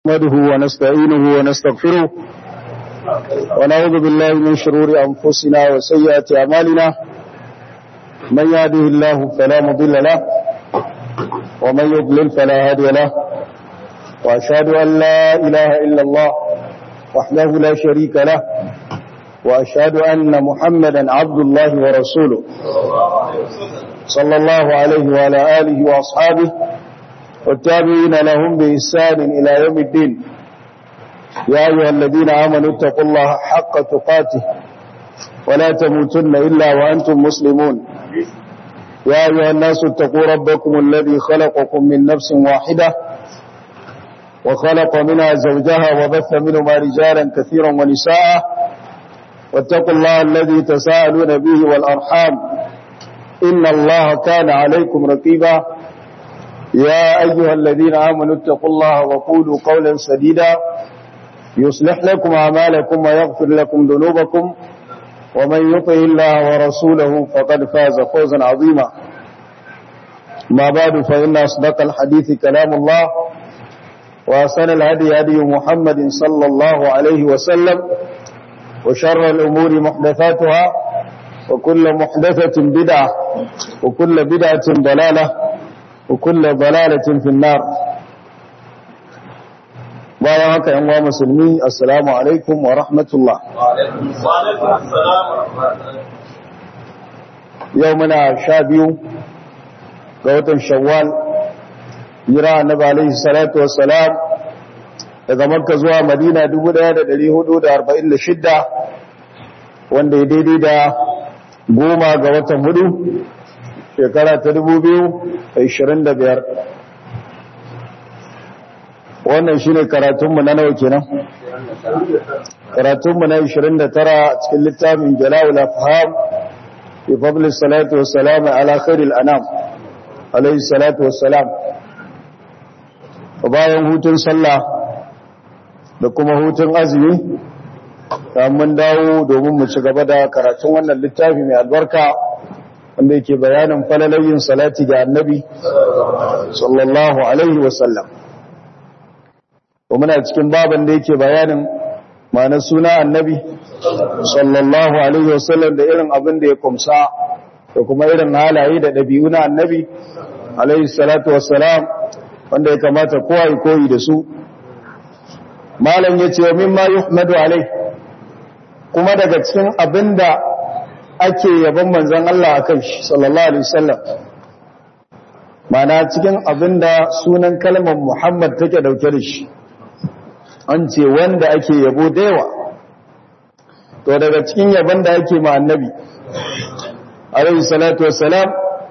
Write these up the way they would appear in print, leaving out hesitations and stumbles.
نحمده ونستعينه ونستغفره ونعوذ بالله من شرور أنفسنا وسيئات أعمالنا من يهده الله فلا مضل له ومن يضلل فلا هادي له وأشهد أن لا إله إلا الله وحده لا شريك له وأشهد أن محمدا عبد الله ورسوله صلى الله عليه وعلى آله وأصحابه والتابعين لهم بإحسان إلى يوم الدين. يا أيها الذين آمنوا اتقوا الله حق تقاته ولا تموتن إلا وأنتم مسلمون. يا أيها الناس اتقوا ربكم الذي خلقكم من نفس واحدة وخلق منها زوجها وبث منهما رجالا كثيرا ونساء واتقوا الله الذي تساءلون به والأرحام إن الله كان عليكم رقيبا. يا أيها الذين آمنوا اتقوا الله وقولوا قولا سديدا يصلح لكم أعمالكم ويغفر لكم ذنوبكم ومن يطع الله ورسوله فقد فاز فوزا عظيما. ما بعد فإن أصدق الحديث كلام الله وأحسن الهدي هدي محمد صلى الله عليه وسلم وشر الأمور محدثاتها وكل محدثة بدعة وكل بدعة ضلالة وكل ضلالة في النار. bayan haka yan uwa musulmi, assalamu alaikum wa rahmatullah. Yau muna 12 ga watan Shawwal, hijira annabi alaihi salatu wassalam daga Makka zuwa Madina 1446, wanda ya daidai da 10 ga watan Hudu shekara ta 2025. Wannan shine karatunmu na nawa kenan? Karatunmu na 29 cikin littafin Jala'ul Afham fi fadli salatu wassalam ala khairil anam alayhi salatu wassalam. Bayan hutun sallah da kuma hutun azumi, mun dawo domin mu ci gaba da karatun wannan littafi mai albarka wanda yake bayanin falalayin salati ga annabi sallallahu alaihi wasallam. Muna cikin baban da yake bayanin ma'anar suna annabi sallallahu alaihi wasallam da irin abin da ya kumsa da kuma irin halaye da ɗabi'u na annabi alaihi salatu wassalam wanda ya kamata kowa ya koyi da su. Malam ya ce wa mimma yuhmadu alaihi, kuma daga cikin abin da ake yaban manzon Allah akan shi sallallahu alaihi wasallam, mana cikin abinda sunan kalmar Muhammad take dauke da shi, an ce wanda ake yabo da yawa. To daga cikin yabon da ake ma annabi alaihi salatu wassalam,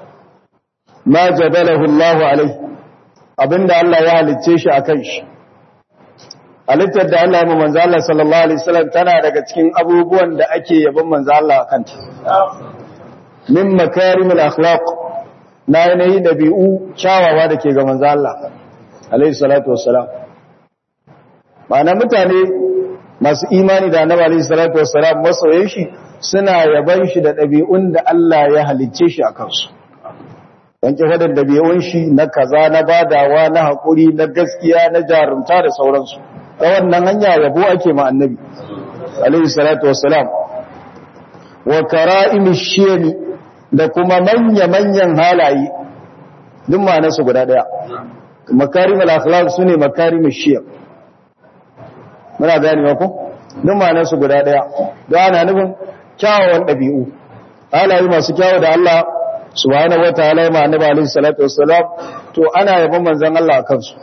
ma jabalahu Allah alaihi, abinda Allah ya halicce shi akan shi. Halittar da Allah ya ma manzo Allah sallallahu alaihi wasallam tana daga cikin abubuwan da ake yabon manzo Allah akan ta. Min makarimul akhlaq, na yanayi dabi'u kyawawa da ke ga manzo Allah alaihi salatu wassalam. Ma'ana mutane masu imani da Annabi alaihi salatu wassalam, masoyan shi, suna yaban shi da dabi'un da Allah ya halicce shi akan su. Dan ke faɗin dabi'un shi na kaza, na badawa, na hakuri, na gaskiya, na jarumta da sauransu. Ta wannan hanya yabo ake ma annabi alaihi salatu wassalam. Wa kara'imish shiyami, da kuma manya-manyan halaye, duk ma'anarsu guda daya. Makarimul akhlaq sune makarimish shiyam. Muna gani ko duk ma'anarsu guda daya. Don ana nufin kyawawan dabi'u, halaye masu kyawu da Allah subhanahu wataala ya ma annabi alaihi salatu wassalam, to ana yabon manzon Allah akan su.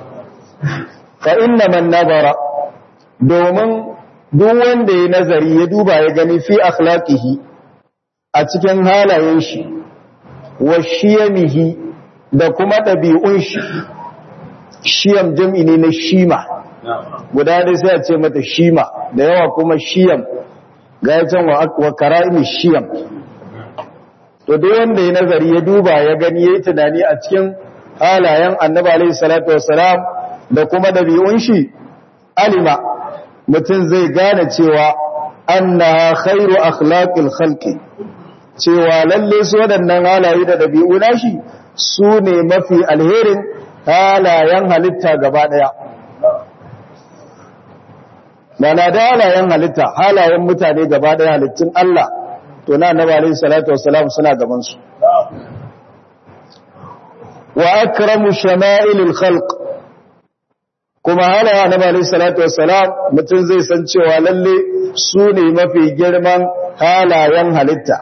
Fa inna man nazara, domin duk wanda ya nazari ya duba ya gani fi akhlaqihi, a cikin halayen shi, wa shiyamihi, da kuma ɗabi'un shi. Shiyam jam'i ne na shima, guda dai sai a ce mata shima, da yawa kuma shiyam, ga ya can wa kara'imi shiyam. To duk wanda ya nazari ya duba ya gani ya yi tunani a cikin halayen annabi alaihi salatu wassalam da kuma ɗabi'un shi, alima, mutum zai gane cewa annaha khairu akhlaqil khalqi, cewa lalle su waɗannan halaye da ɗabi'u nashi su ne mafi alherin halayen halitta gaba ɗaya. mana da halayen halitta halayen mutane gaba daya halittun Allah to na annabi alaihi salatu wassalam suna gaban su wa akramu shama'ilil khalq kuma halayen annabi alaihi salatu wassalam mutum zai san cewa lalle su ne mafi girman halayen halitta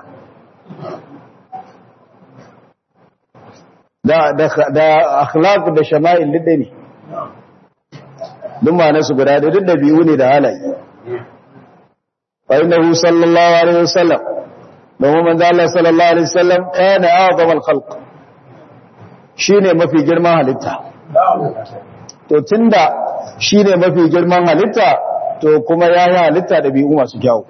da akhlaq da shama'il duk ne duk ma nasu guda da duk da biyu ne da halaye fa innahu sallallahu alaihi wasallam domin manzo Allah sallallahu alaihi wasallam kana a'zam al-khalq shine mafi girman halitta to tunda shine mafi girman halitta to kuma yayi halitta da biyu masu kyau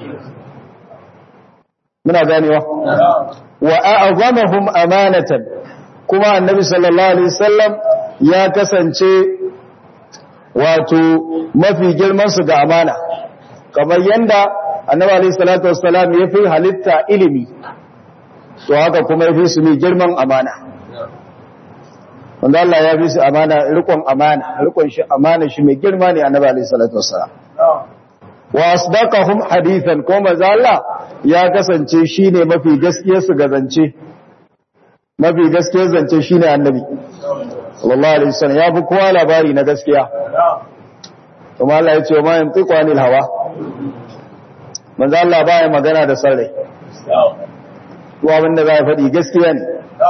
muna ganewa wa a'zamahum amanatan kuma annabi sallallahu alaihi wasallam ya kasance wato mafi girman su ga amana kamar yanda annabi alaihi salatu wassalam ya fi halitta ilimi to haka kuma ya fi su mai girman amana wanda Allah ya fi su amana rikon shi amana shi mai girma ne annabi alaihi salatu wassalam wa asdaqahum hadithan kuma manzo Allah ya kasance shine mafi gaskiyar su ga zance mafi gaskiyar zance shine annabi sallallahu alaihi wasallam ya fi kowa labari na gaskiya kuma Allah ya ce ma yantiqu anil hawa manzo Allah baya magana da sarrai to abinda za ya faɗi gaskiya ne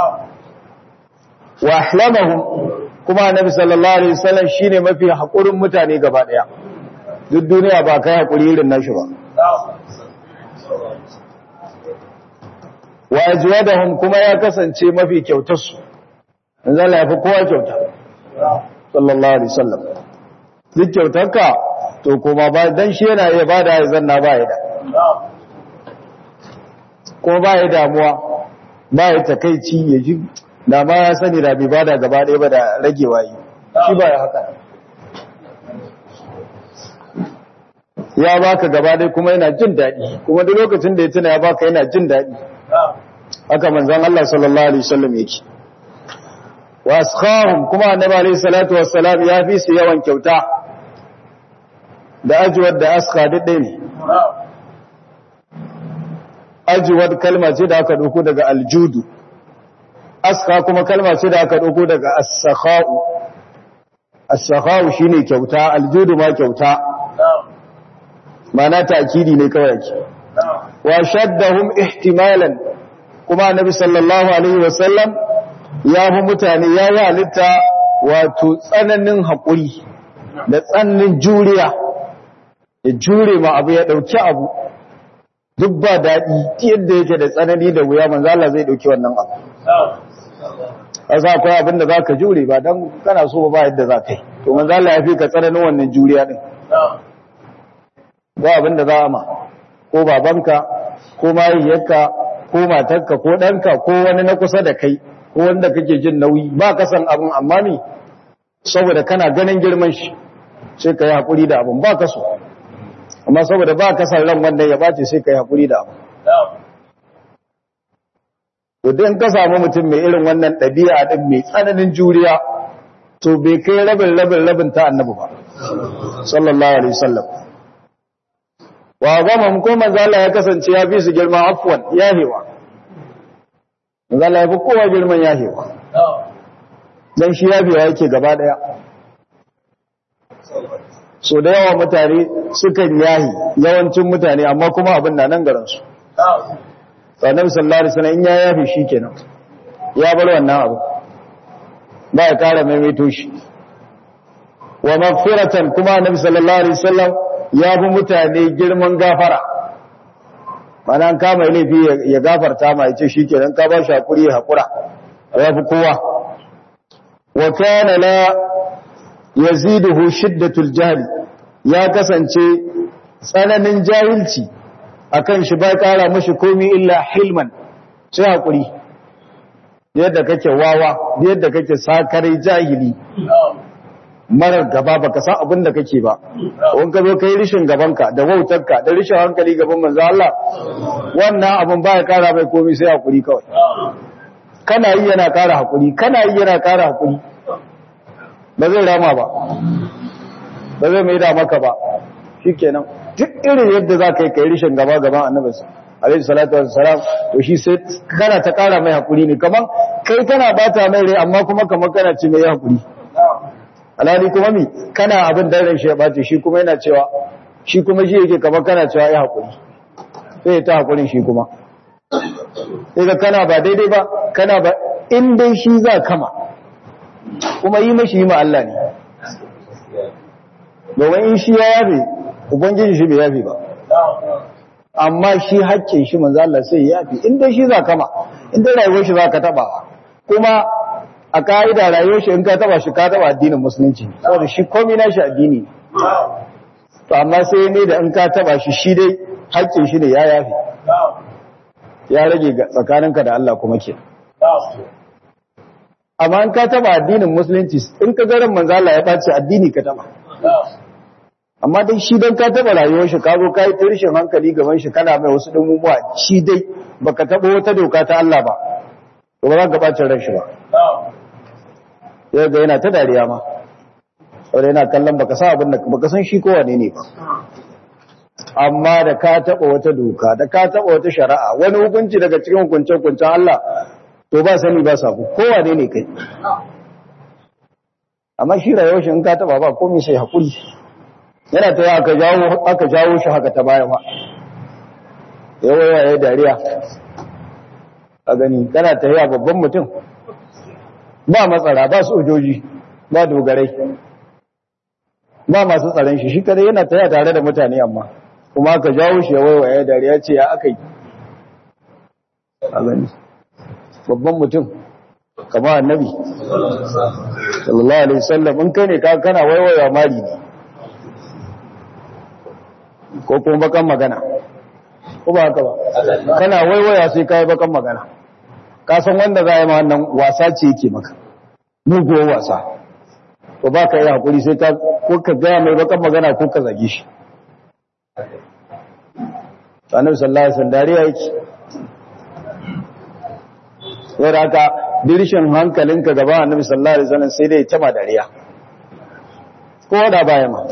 wa ahlamahum kuma annabi sallallahu alaihi wasallam shine mafi hakurin mutane gaba daya duk duniya ba kai hakuri irin nashi ba wa ajwadahum kuma ya kasance mafi kyautar su manzo Allah ya fi kowa kyauta sallallahu alaihi wasallam duk kyautarka to kuma ba dan shi yana iya bada ya zanna ba ya da kuma ba ya damuwa ba ya takeici ya ji da ma ya sani da bai bada gaba ɗaya ba da ragewa yi shi ba ya haka ya baka gaba ɗaya kuma yana jin daɗi kuma duk lokacin da ya tuna ya baka yana jin daɗi haka manzon Allah sallallahu alaihi wasallam yake wa askhahum kuma annabi alaihi salatu wassalam ya fi su yawan kyauta da ajwad da askha duk ɗaya ne ajwad kalma ce da aka dauko daga aljudu askha kuma kalma ce da aka dauko daga as-sakha'u as-sakha'u shine kyauta aljudu ma kyauta mana ta'kidi ne kawai yake wa shaddahum ihtimalan kuma annabi sallallahu alaihi wasallam ya fi mutane ya yi halitta wato tsananin haƙuri da tsananin juriya ya jure ma abu ya ɗauki abu duk ba daɗi yadda yake da tsanani da wuya manzo Allah zai ɗauki wannan abu asa akwai abin da za ka jure ba don kana so ba yadda za ka yi to manzo Allah ya fi ka tsananin wannan juriya ɗin ba abin da za a ma ko babanka ko mahaifiyarka ko matarka ko ɗanka ko wani na kusa da kai ko wanda kake jin nauyi ba ka san abin amma ne saboda kana ganin girman shi sai ka yi haƙuri da abin ba ka so amma saboda ba ka san ran wannan ya bace sai ka yi haƙuri da abin to don ka samu mutum mai irin wannan ɗabi'a ɗin mai tsananin juriya to bai kai rabin ta annabi ba sallallahu alaihi wasallam wa gama ko manzo Allah ya kasance ya fi su girman afwan yahewa manzo Allah ya fi kowa girman yahewa dan shi yahewa yake gaba daya so da yawa mutane sukan yahi yawancin mutane amma kuma abin na nan garin su annabi sallallahu alaihi wasallam in ya yafi shikenan ya bar wannan abu ba ya kara maimaito shi wa maghfiratan kuma annabi sallallahu alaihi wasallam ya bi mutane girman gafara mana an kama laifi ya gafarta ma yace shikenan ka ba shi hakuri ya hakura ya fi kowa wa kana la yaziduhu shiddatul jahl ya kasance tsananin jahilci akan shi ba kara mashi komai illa hilman sai hakuri yadda kake wawa yadda kake sakarai jahili marar gaba baka san abin da kake ba wani ka zo kai rishin gabanka da wautarka da rishin hankali gaban manzo Allah wannan abin baya kara mai komai sai hakuri kawai kana yi yana kara hakuri kana yi yana kara hakuri ba zai rama ba ba zai mai da maka ba shikenan duk irin yadda za ka yi kai rishin gaba gaban annabi alaihi salatu wassalam to shi sai kana ta kara mai hakuri ne kaman kai kana bata mai rai amma kuma kaman kana ce mai hakuri alhali kuma mi kana abin da ran shi ya bace shi kuma yana cewa shi kuma shi yake kaman kana cewa ya hakuri sai ta hakurin shi kuma sai ga kana ba daidai ba kana ba in dai shi za kama kuma yi mashi yi ma Allah ne domin in shi ya yafe ubangiji shi bai yafe ba amma shi haƙƙin shi manzo Allah sai ya yafe in dai shi za kama in dai rayuwar shi za ka taba kuma a ka'ida rayuwar shi in ka taba shi ka taba addinin musulunci saboda shi komai na shi addini ne to amma sai ne da in ka taba shi shi dai haƙƙin shi ne ya yafe ya rage tsakaninka da Allah kuma ke amma in ka taba addinin musulunci in ka garin manzo Allah ya bace addini ka taba amma dai shi dan ka taba rayuwar shi ka zo kai tirshin hankali gaban shi kana mai wasu dumumuwa shi dai baka taba wata doka ta Allah ba to ba za ka bace ran shi ba sai ga yana ta dariya ma saboda yana kallon baka san abin da baka san shi ko wane ne ba amma da ka taba wata doka da ka taba wata shari'a wani hukunci daga cikin hukuncen Allah to ba sani ba sabu kowa ne kai amma shi rayuwar shi in ka taba ba komai sai hakuri yana ta aka jawo shi haka ta baya ba yawa ya dariya a gani kana ta yi babban mutum ba matsara ba sojoji ba dogarai ba masu tsaron shi kadai yana ta tare da mutane amma kuma aka jawo shi ya dariya ce ya aka yi a gani babban mutum kama annabi sallallahu alaihi wasallam in kai ne kana waiwaya mari ne ko kuma bakan magana ko ba haka ba kana waiwaya sai kai bakan magana ka san wanda za yi ma wannan wasa ce yake maka mugo wasa to ba ka yi hakuri sai ka ko ka ga mai bakan magana ko ka zage shi annabi sallallahu alaihi wasallam dariya yake wanda haka dirshin hankalinka gaba annabi sallallahu alaihi wasallam sai dai ta ma dariya ko da baya ma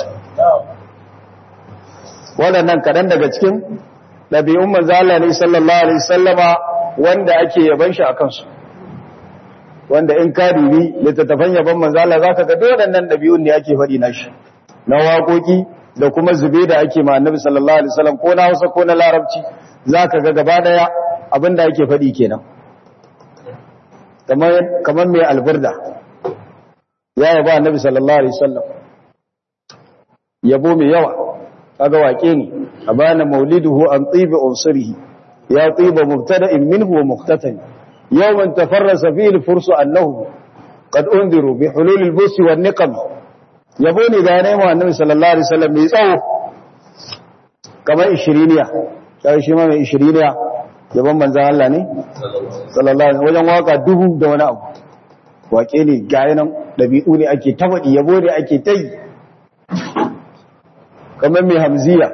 waɗannan kaɗan daga cikin ɗabi'un manzo Allah ne sallallahu alaihi wasallama wanda ake yaban shi akan su wanda in ka dubi littattafan yaban manzo Allah zaka ga waɗannan ɗabi'un ne ake faɗi na shi na waƙoƙi da kuma zube da ake ma annabi sallallahu alaihi wasallam ko na Hausa ko na Larabci zaka ga gaba daya abinda ake faɗi kenan kamar mai alburda ya yaba annabi sallallahu alaihi wasallam yabo mai yawa kaga wake ne abana mauliduhu an tibi unsurihi ya tiba mubtada'in minhu wa muqtatan yawman tafarrasa fihi al-fursu annahu qad undiru bi hulul al-busi wan niqam yabo ne ga nayi annabi sallallahu alaihi wasallam mai tsawo kamar 20niya sai shi ma mai 20niya yabon manzon Allah ne sallallahu alaihi wajen waka dubu da wani abu wake ne ga yanan dabi'u ne ake tafadi yabo ne ake tai kamar mai hamziya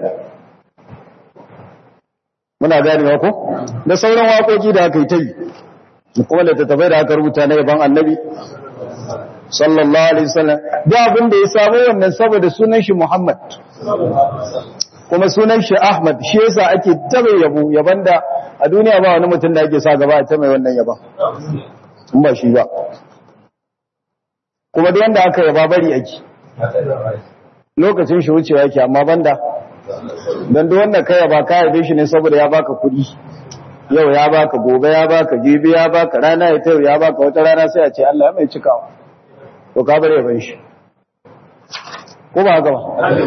muna gane ko da sauran waƙoƙi da aka yi ta yi kuma da tattafai da aka rubuta na yaban annabi sallallahu alaihi wasallam da abin da ya samu wannan saboda sunan shi Muhammad kuma sunan shi Ahmad shi yasa ake tabe yaban da a duniya ba wani mutum da ake sa gaba ta mai wannan yaban in ba shi ba kuma da yanda aka yaba bari ake lokacin shi wucewa yake amma banda dan duk wanda kai ba ka yabe shi ne saboda ya baka kudi yau ya baka gobe ya baka jibi ya baka rana ya tayo ya baka wata rana sai a ce Allah ya mai cikawa to ka bare ban shi ko ba haka ba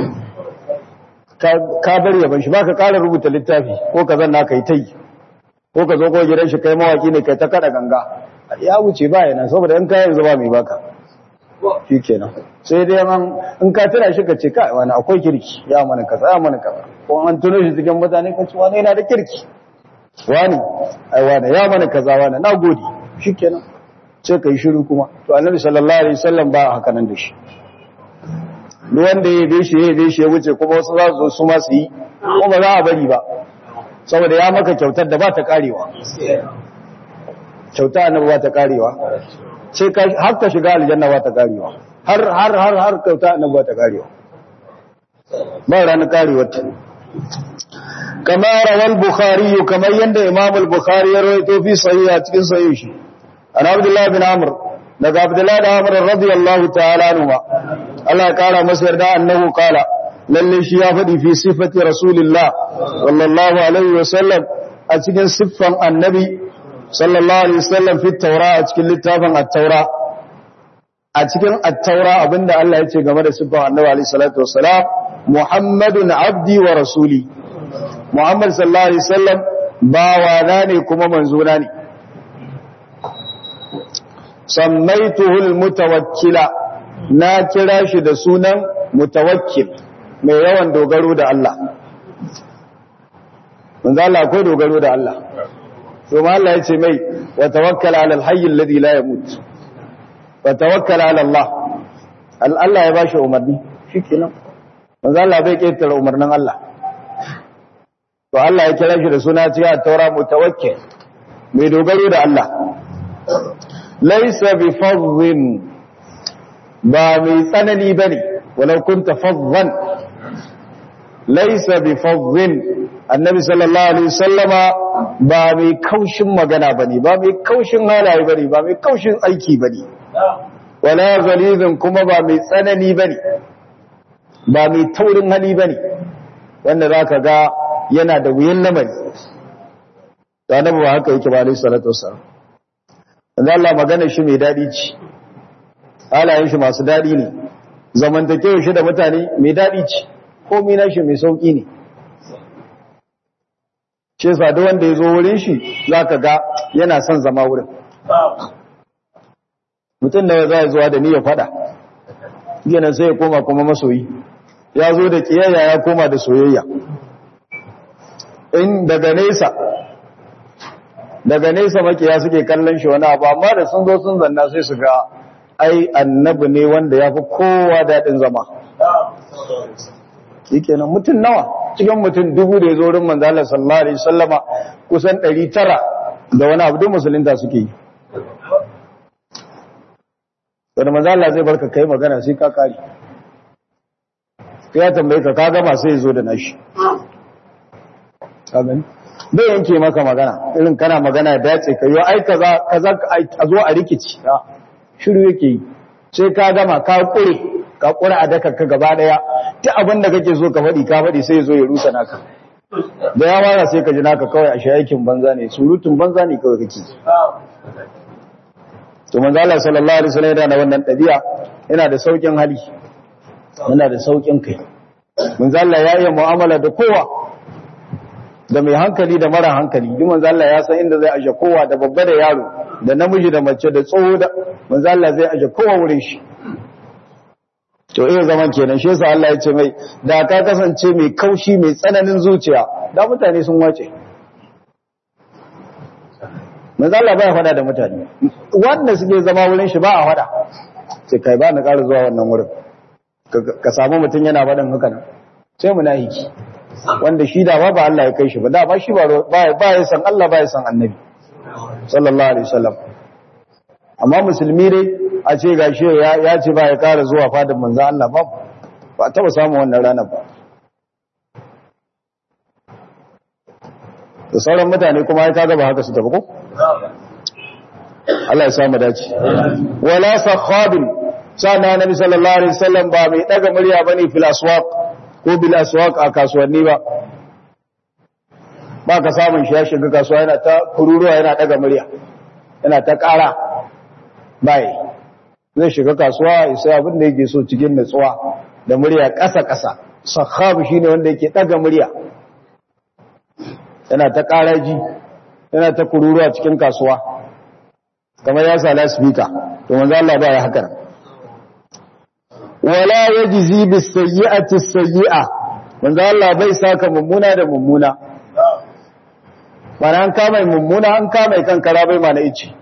ka bare ban shi baka ƙara rubuta littafi ko ka zanna kai tai ko ka zo ko gidan shi kai mawaki ne kai ta kada ganga ya wuce ba yana saboda in kai yanzu ba mai baka shi kenan sai dai in ka tuna shi ka ce kai wani akwai kirki ya mana kaza ko an tuno shi cikin mutane ka ce wani yana da kirki wani ai wani ya mana kaza wani na gode shi kenan sai ka yi shiru kuma to annabi sallallahu alaihi wasallam ba haka nan da shi duk wanda ya yabe shi ya wuce kuma wasu za su zo su ma su yi ko ba za a bari ba saboda ya maka kyautar da ba ta karewa kyauta annabi ba ta karewa sai har ka shiga aljanna ba ta karewa har kyauta annabi ba ta karewa ba ranar karewarta kama rawal bukhari kamar yanda imam al-bukhari ya rawaito fi sahih a cikin sahih shi an abdullah bin amr daga abdullah bin amr radiyallahu ta'ala anhu Allah ya kara masa yarda annahu qala lalle shi ya fadi fi sifati rasulillah sallallahu alaihi wasallam a cikin siffan annabi sallallahu alaihi wasallam fi taura a cikin littafin at-taura a cikin at-taura abinda Allah ya ce game da siffan annabi alaihi salatu wassalam muhammadun abdi wa rasuli muhammad sallallahu alaihi wasallam bawana ne kuma manzona ne sammaituhu al-mutawakkila na kira shi da sunan mutawakkil mai yawan dogaro da Allah manzo Allah akwai dogaro da Allah to ma Allah yace mai wa tawakkal ala al-hayy alladhi la yamut wa tawakkal ala Allah Allah ya bashi umarni shikenan manzo Allah bai ketare umarnin Allah to Allah ya kira shi da suna cikin at-taura mutawakkil mai dogaro da Allah laysa bi fadhin ba mai tsanani bane walau kunta fadhan laysa bi fadhin annabi sallallahu alaihi wasallama ba mai kaushin magana bane ba mai kaushin halaye bane ba mai kaushin aiki bane wala ghalizun kuma ba mai tsanani bane ba mai taurin hali bane wanda zaka ga yana da wuyan lamari da annabi ba haka yake ba alaihi salatu wassalam dan Allah magana shi mai dadi ce halayen shi masu dadi ne zamantakewa shi da mutane mai dadi ce komai na shi mai sauki ne shi yasa duk wanda ya zo wurin shi zaka ga yana son zama wurin mutum da zai zuwa da niyyar fada yana sai ya koma kuma masoyi ya zo da kiyayya ya koma da soyayya in daga nesa makiya suke kallon shi wani abu amma da sun zo sun zanna sai su ga ai annabi ne wanda ya fi kowa daɗin zama shikenan mutum nawa cikin mutum 1000 da ya zo wurin manzo Allah sallallahu alaihi wasallama kusan 900 da wani abu musulunta suke yi da manzo Allah zai barka kai magana sai ka kare ya tambaye ka gama sai ya zo da nashi kagan bai yanke maka magana irin kana magana ya dace ka yi ai kaza a zo a rikici shiru yake yi sai ka gama ka kure a daka ka gaba daya ta abin da kake so ka faɗi ka faɗi sai ya zo ya rusa naka da ya wara sai ka ji naka kawai a shayakin banza ne surutun banza ne kawai kake to manzo Allah sallallahu alaihi wasallam yana da wannan dabi'a yana da saukin hali yana da saukin kai manzo Allah ya yi mu'amala da kowa da mai hankali da mara hankali duk manzo Allah ya san inda zai aje kowa da babba da yaro da namiji da mace da tsoho da manzo Allah zai aje kowa wurin shi to iya zaman kenan shi yasa Allah ya ce mai da ka kasance mai kaushi mai tsananin zuciya da mutane sun wace manzo Allah baya fada da mutane wanda suke zama wurin shi ba a fada sai kai ba na ƙara zuwa wannan wurin ka samu mutum yana fadan haka nan sai munafiki wanda shi da ba Allah ya kai shi ba da ba shi ba ya san Allah ba ya san annabi sallallahu alaihi wasallam amma musulmi dai a ce gashi ya ce ba ya ƙara zuwa fadin manzo Allah ba taba samu wannan ranar ba da sauran mutane kuma ya kaga ba haka su tafi ko Allah ya samu dace wala sakhabin sana nabi sallallahu alaihi wasallam ba mai daga murya bane fil aswaq ko bil aswaq a kasuwanni ba ka samun shi ya shiga kasuwa yana ta kururuwa yana daga murya yana ta ƙara bai zai shiga kasuwa ya sai abin da yake so cikin nutsuwa da murya ƙasa-ƙasa sakhab shine wanda yake daga murya yana ta ƙaraji yana ta kururuwa cikin kasuwa kamar ya sa lasfika to manzo Allah ba ya haka wala yajzi bis sayyi'ati sayyi'a manzo Allah bai saka mummuna da mummuna bana an kama mummuna an kama kankara bai ma na ice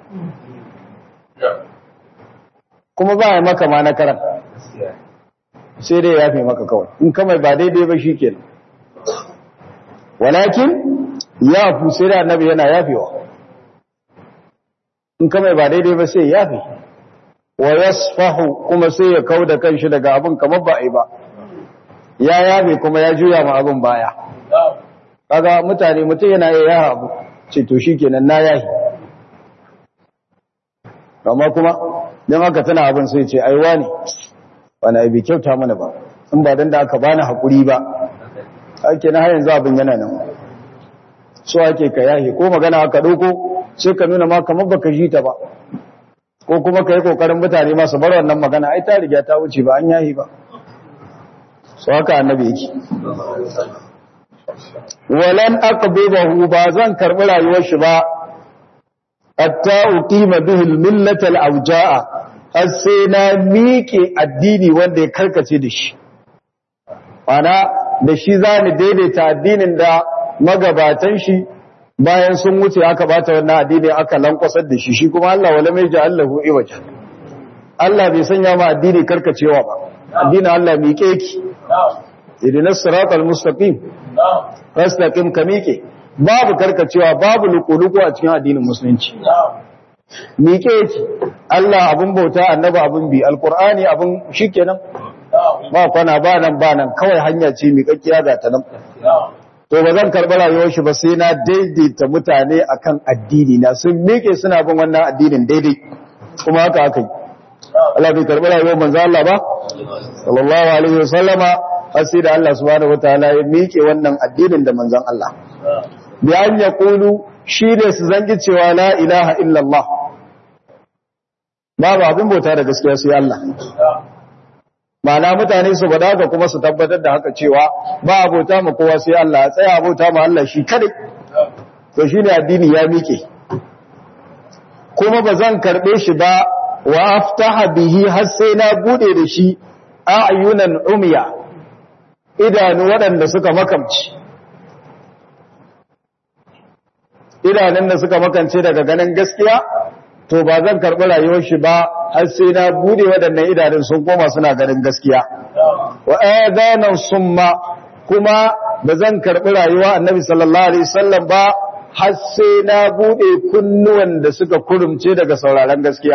kuma ba ya maka ma na karan sai dai ya fi maka kawai in kama ba daidai ba shikenan walakin ya fi sai da annabi yana yafewa in kama ba daidai ba sai yafe wa yasfahu kuma sai ya kauda kanshi daga abin kamar ba ai ba ya yabe kuma ya juya ma abin baya kaga mutum yana yi ya abu ce to shikenan na yahi amma kuma dan haka tana abin sai ce ai wani bai kyauta mana ba in ba dan da aka bani hakuri ba ake na har yanzu abin yana nan so ake ka yahi ko magana aka dauko sai ka nuna ma kamar baka ji ta ba ko kuma ka yi kokarin mutane masu bar wannan magana ai ta riga ta wuce ba an yahi ba so haka annabi yake walan aqbidahu ba zan karbi rayuwar shi ba hatta uqima bihi al-millata al-awja'a har sai na miƙe addini wanda ya karkace da shi ana da shi zani daidaita addinin da magabatan shi bayan sun wuce aka bata wannan addini aka lankwasar da shi kuma Allah wala mai ja'allahu iwaja Allah bai sanya ma addini karkacewa ba addinin Allah miƙe yake idinas siratal mustaqim fastaqim kamike babu karkacewa babu luku-luku a cikin addinin musulunci miƙe yake Allah abun bauta annabi abun bi alqur'ani abun shikenan ba kwana ba nan kawai hanya ce miƙaƙiya ga ta nan to ba zan karɓi rayuwar shi ba sai na daidaita mutane akan addini na sun miƙe suna bin wannan addinin daidai kuma haka aka yi Allah bai karɓi rayuwar manzo Allah ba sallallahu alaihi wasallama har sai da Allah subhanahu wataala ya miƙe wannan addinin da manzon Allah bi an yaqulu shi ne su zangi cewa la ilaha illallah babu abin bauta da gaskiya sai Allah ma'ana mutane su bada ga kuma su tabbatar da haka cewa ba abota ma kowa sai Allah ya tsaya abota ma Allah shi kadai to shine addini ya miƙe kuma ba zan karbe shi ba wa aftaha bihi har sai na bude da shi ayunan umiya idanu waɗanda suka makamci idanun da suka makance daga ganin gaskiya to ba zan karɓi rayuwar shi ba har sai na bude waɗannan idanun sun koma suna ganin gaskiya wa adanan summa kuma ba zan karɓi rayuwa annabi sallallahu alaihi wasallam ba har sai na bude kunnuwan da suka kurumce daga sauraron gaskiya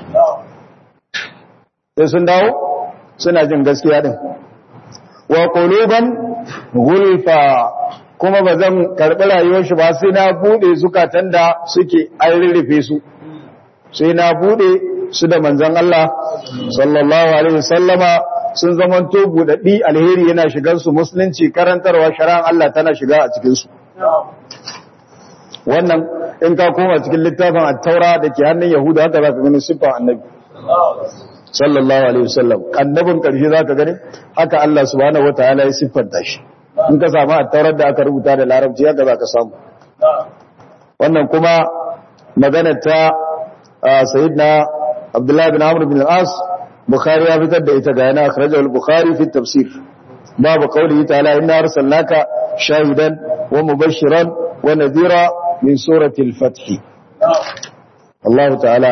sai sun dawo suna jin gaskiya din wa quluban gulfa kuma ba zan karɓi rayuwar shi ba sai na bude zukatan da suke an rurrufe su sai na bude su da manzon Allah sallallahu alaihi wasallama sun zamanto budaddi alheri yana shigar su musulunci karantarwa shari'an Allah tana shiga a cikin su wannan in ka koma cikin littafin at-taura dake hannun yahuda haka zaka gani sifar annabi sallallahu alaihi wasallam annabin karshe zaka gani haka Allah subhanahu wataala ya siffanta shi in ka samu at-taurar da aka rubuta da larabci haka zaka samu wannan kuma magana ta sayyidina Abdullah bin Amr bin al-As Bukhari ya fitar da ita ga yana akhrajahu al-Bukhari fi tafsir babu qawlihi ta'ala inna arsalnaka shahidan wa mubashiran wa nadhira min surati al-fath Allah ta'ala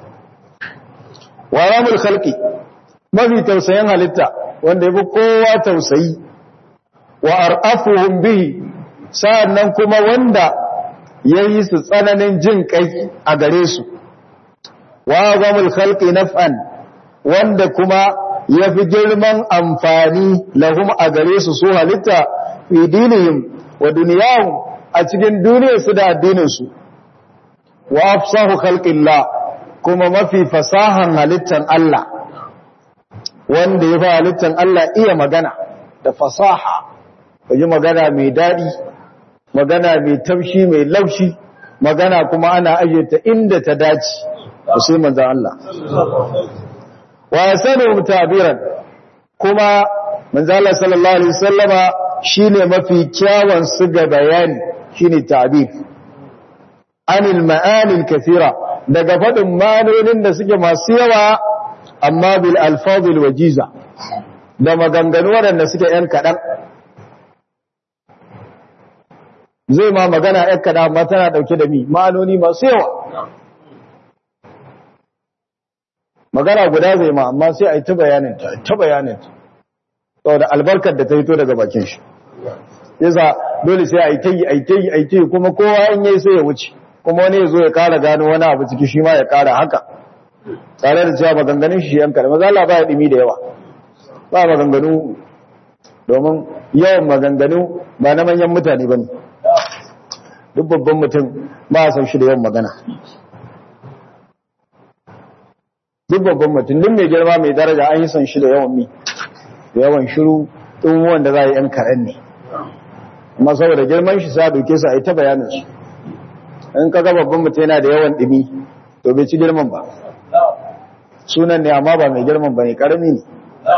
wa ramul khalqi mafi tausayin halitta wanda yafi kowa tausayi wa ar'afuhum bihi sa'annan kuma wanda yayi su tsananin jin kai a gare su wa zamul khalqi naf'an wanda kuma yafi girman amfani lahum a gare su su halitta fi dinihim wa dunyahum a cikin duniyar su da addinin su wa afsahu khalqillah kuma mafi fasahan halittan Allah wanda yafi halittan Allah iya magana da fasaha kaji magana mai dadi magana mai taushi mai laushi magana kuma ana ayyata inda ta dace sai manzo Allah wa yasanu tabiran kuma manzo Allah sallallahu alaihi wasallama shine mafi kyawun su ga bayani shine ta'bir anil ma'anil kathira daga fadin manonin da suke masu yawa amma bil alfazil wajiza da maganganu waɗanda suke yan kadan zai ma magana yan kadan amma tana dauke da ma'anoni masu yawa magana guda zai ma amma sai a yi ta bayaninta saboda albarkar da ta fito daga bakin shi yasa dole sai a yi ta yi kuma kowa in yayi sai ya wuce kuma wani ya zo ya kara gano wani abu ciki shi ma ya kara haka tare da cewa maganganun shi yanka da maza Allah ba ya dimi da yawa ba maganganu domin yawan maganganu ba na manyan mutane bane duk babban mutum ba a san shi da yawan magana duk babban mutum duk mai girma mai daraja an yi san shi da yawan shiru tun wanda za a yi ‘yan karen ne amma saboda girman shi sa doke su a yi ta bayanin su in kaga babban mutum yana da yawan ɗimi to bai ci girman ba sunan ne amma ba mai girman ba ne ƙarami ne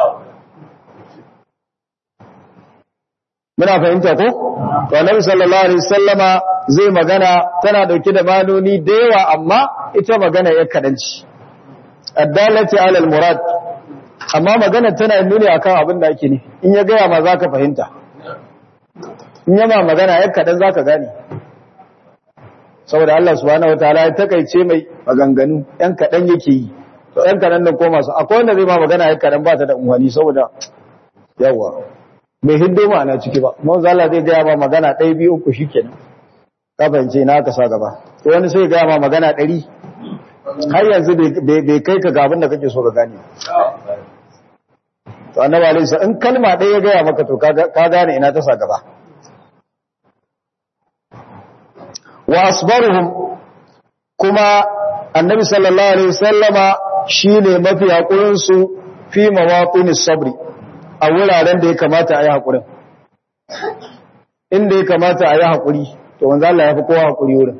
muna fahimta ko? to annabi sallallahu alaihi wasallama zai magana tana dauke da manoni da yawa amma ita magana ya kadanci addalati alal murad amma magana tana nuni akan abin da ake ne in ya gaya ma zaka fahimta in yana magana ya kadan zaka gane saboda Allah subhanahu wataala ya takaice mai maganganu yan kadan yake yi to yan kadan nan ko masu akwai wanda zai ma magana ya kadan ba ta da unwani saboda yawa bai hiddo ma'ana ciki ba manzo Allah zai gaya ma magana 1 2 3 shikenan ka fahimce na ka sa gaba to wani sai gaya ma magana 100 har yanzu bai kai ka ga abin da kake so ka gane to annabi alaihi in kalma ɗaya ya gaya maka to ka gane ina ta sa gaba wa asbaruhum kuma annabi sallallahu alaihi wasallama shine mafi hakurin su fi mawaqinis sabri a wuraren da ya kamata a yi haƙurin inda ya kamata a yi haƙuri to wanzu Allah ya fi kowa haƙuri wurin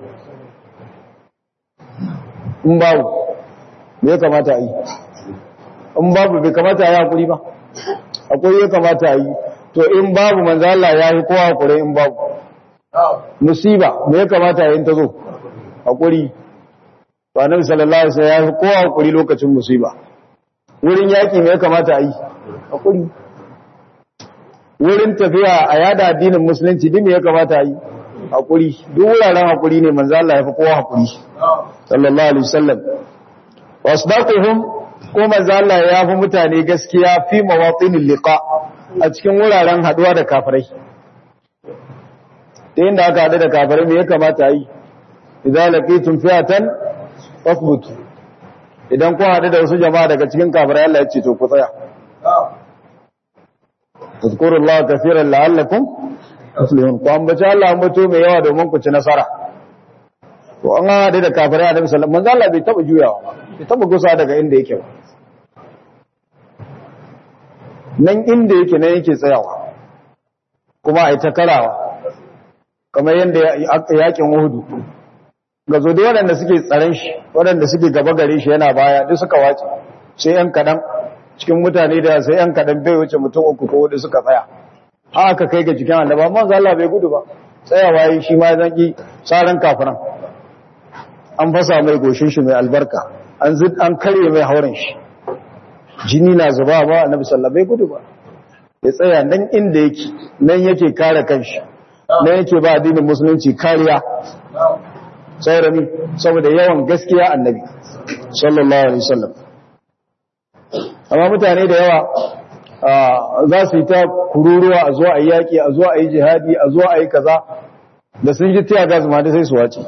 in babu me ya kamata a yi in babu bai kamata a yi haƙuri ba haƙuri ya kamata a yi to in babu manzo Allah ya fi kowa haƙuri in babu musiba me ya kamata a yi ta zo haƙuri to annabi sallallahu alaihi wasallam ya fi kowa haƙuri lokacin musiba wurin yaƙi me ya kamata a yi haƙuri wurin tafiya a yada addinin musulunci din me ya kamata yi hakuri duk wuraren hakuri ne manzo Allah ya fi kowa hakuri sallallahu alaihi wasallam wasdaquhum ko manzo Allah ya fi mutane gaskiya fi mawatinil liqa a cikin wuraren haduwa da kafirai da inda aka hadu da kafirai me ya kamata yi idan laqitum fi'atan fasbutu idan ku hadu da wasu jama'a daga cikin kafirai Allah ya ce to ku tsaya tazkuru Allah kaseeran la'allakum tuflihun ko ambaci Allah ambato mai yawa domin ku ci nasara to an hade da kafirai Annabi sallallahu alaihi wasallam manzo Allah bai taba juyawa bai taba gusa daga inda yake ba nan inda yake nan yake tsayawa kuma ai ta karawa kamar yanda yakin Uhud gazo da waɗanda suke tsaron shi waɗanda suke gaba gare shi yana baya duk suka wace sai yan kadan cikin mutane da sai yan kadan bai wuce mutum 3 ko 4 suka tsaya haka kai ga cikin annaba manzo Allah bai gudu ba tsayawa yi shi ma zaki saran kafiran an fasa mai goshin shi mai albarka an karye mai hauren shi jini na zuba ba annabi sallallahu bai gudu ba ya tsaya nan inda yake nan yake kare kanshi nan yake ba addinin musulunci kariya saboda yawan gaskiya annabi sallallahu alaihi wasallam amma mutane da yawa za su yi ta kururuwa a zuwa a yi yaƙi a zuwa a yi jihadi a zuwa a yi kaza da sun ji tiya gazi ma da sai su wace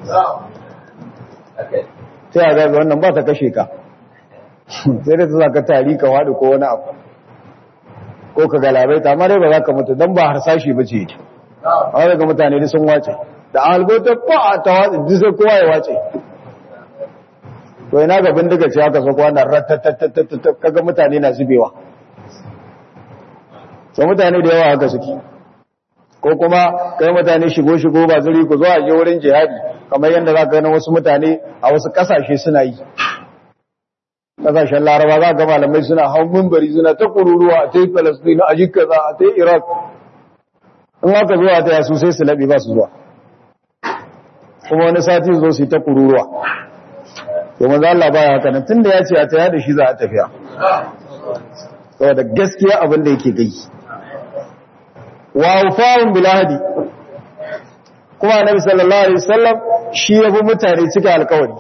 tiya gazi wannan ba ta kashe ka sai da ta za ka tari ka waɗi ko wani abu ko ka galabai ta amma dai ba za ka mutu don ba harsashi ba ce ita a daga mutane da sun wace da an halgota ba ta wace duk sai kowa ya wace to ina ga bindiga ce haka so wannan ratatatatata kaga mutane na zubewa so mutane da yawa haka suke ko kuma kai mutane shigo ba zuri ku zo a je wurin jihadi kamar yadda za ka gani wasu mutane a wasu kasashe suna yi kasashen laraba za ga malamai suna hau mimbari suna ta kururuwa a ta yi palestine a jikaza a ta yi iraq in haka zuwa ta yasu sai su laɓe ba su zuwa kuma wani sati zo su yi ta kururuwa to manzo Allah baya haka nan tunda ya ce a taya da shi za a tafiya saboda gaskiya abin da yake gai wa ufa'un bil ahdi kuma annabi sallallahu alaihi wasallam shi yabi mutane cika alƙawari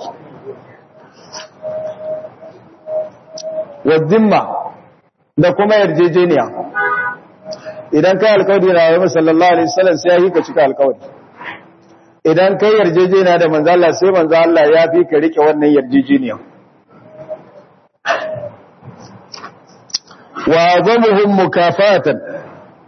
wa dhimma da kuma yarjejeniya idan kai alƙawari da annabi sallallahu alaihi wasallam sai ya ka cika alƙawari idan kai yarjejeniya da manzo Allah sai manzo Allah ya fi ka rike wannan yarjejeniya wa azamuhum mukafatan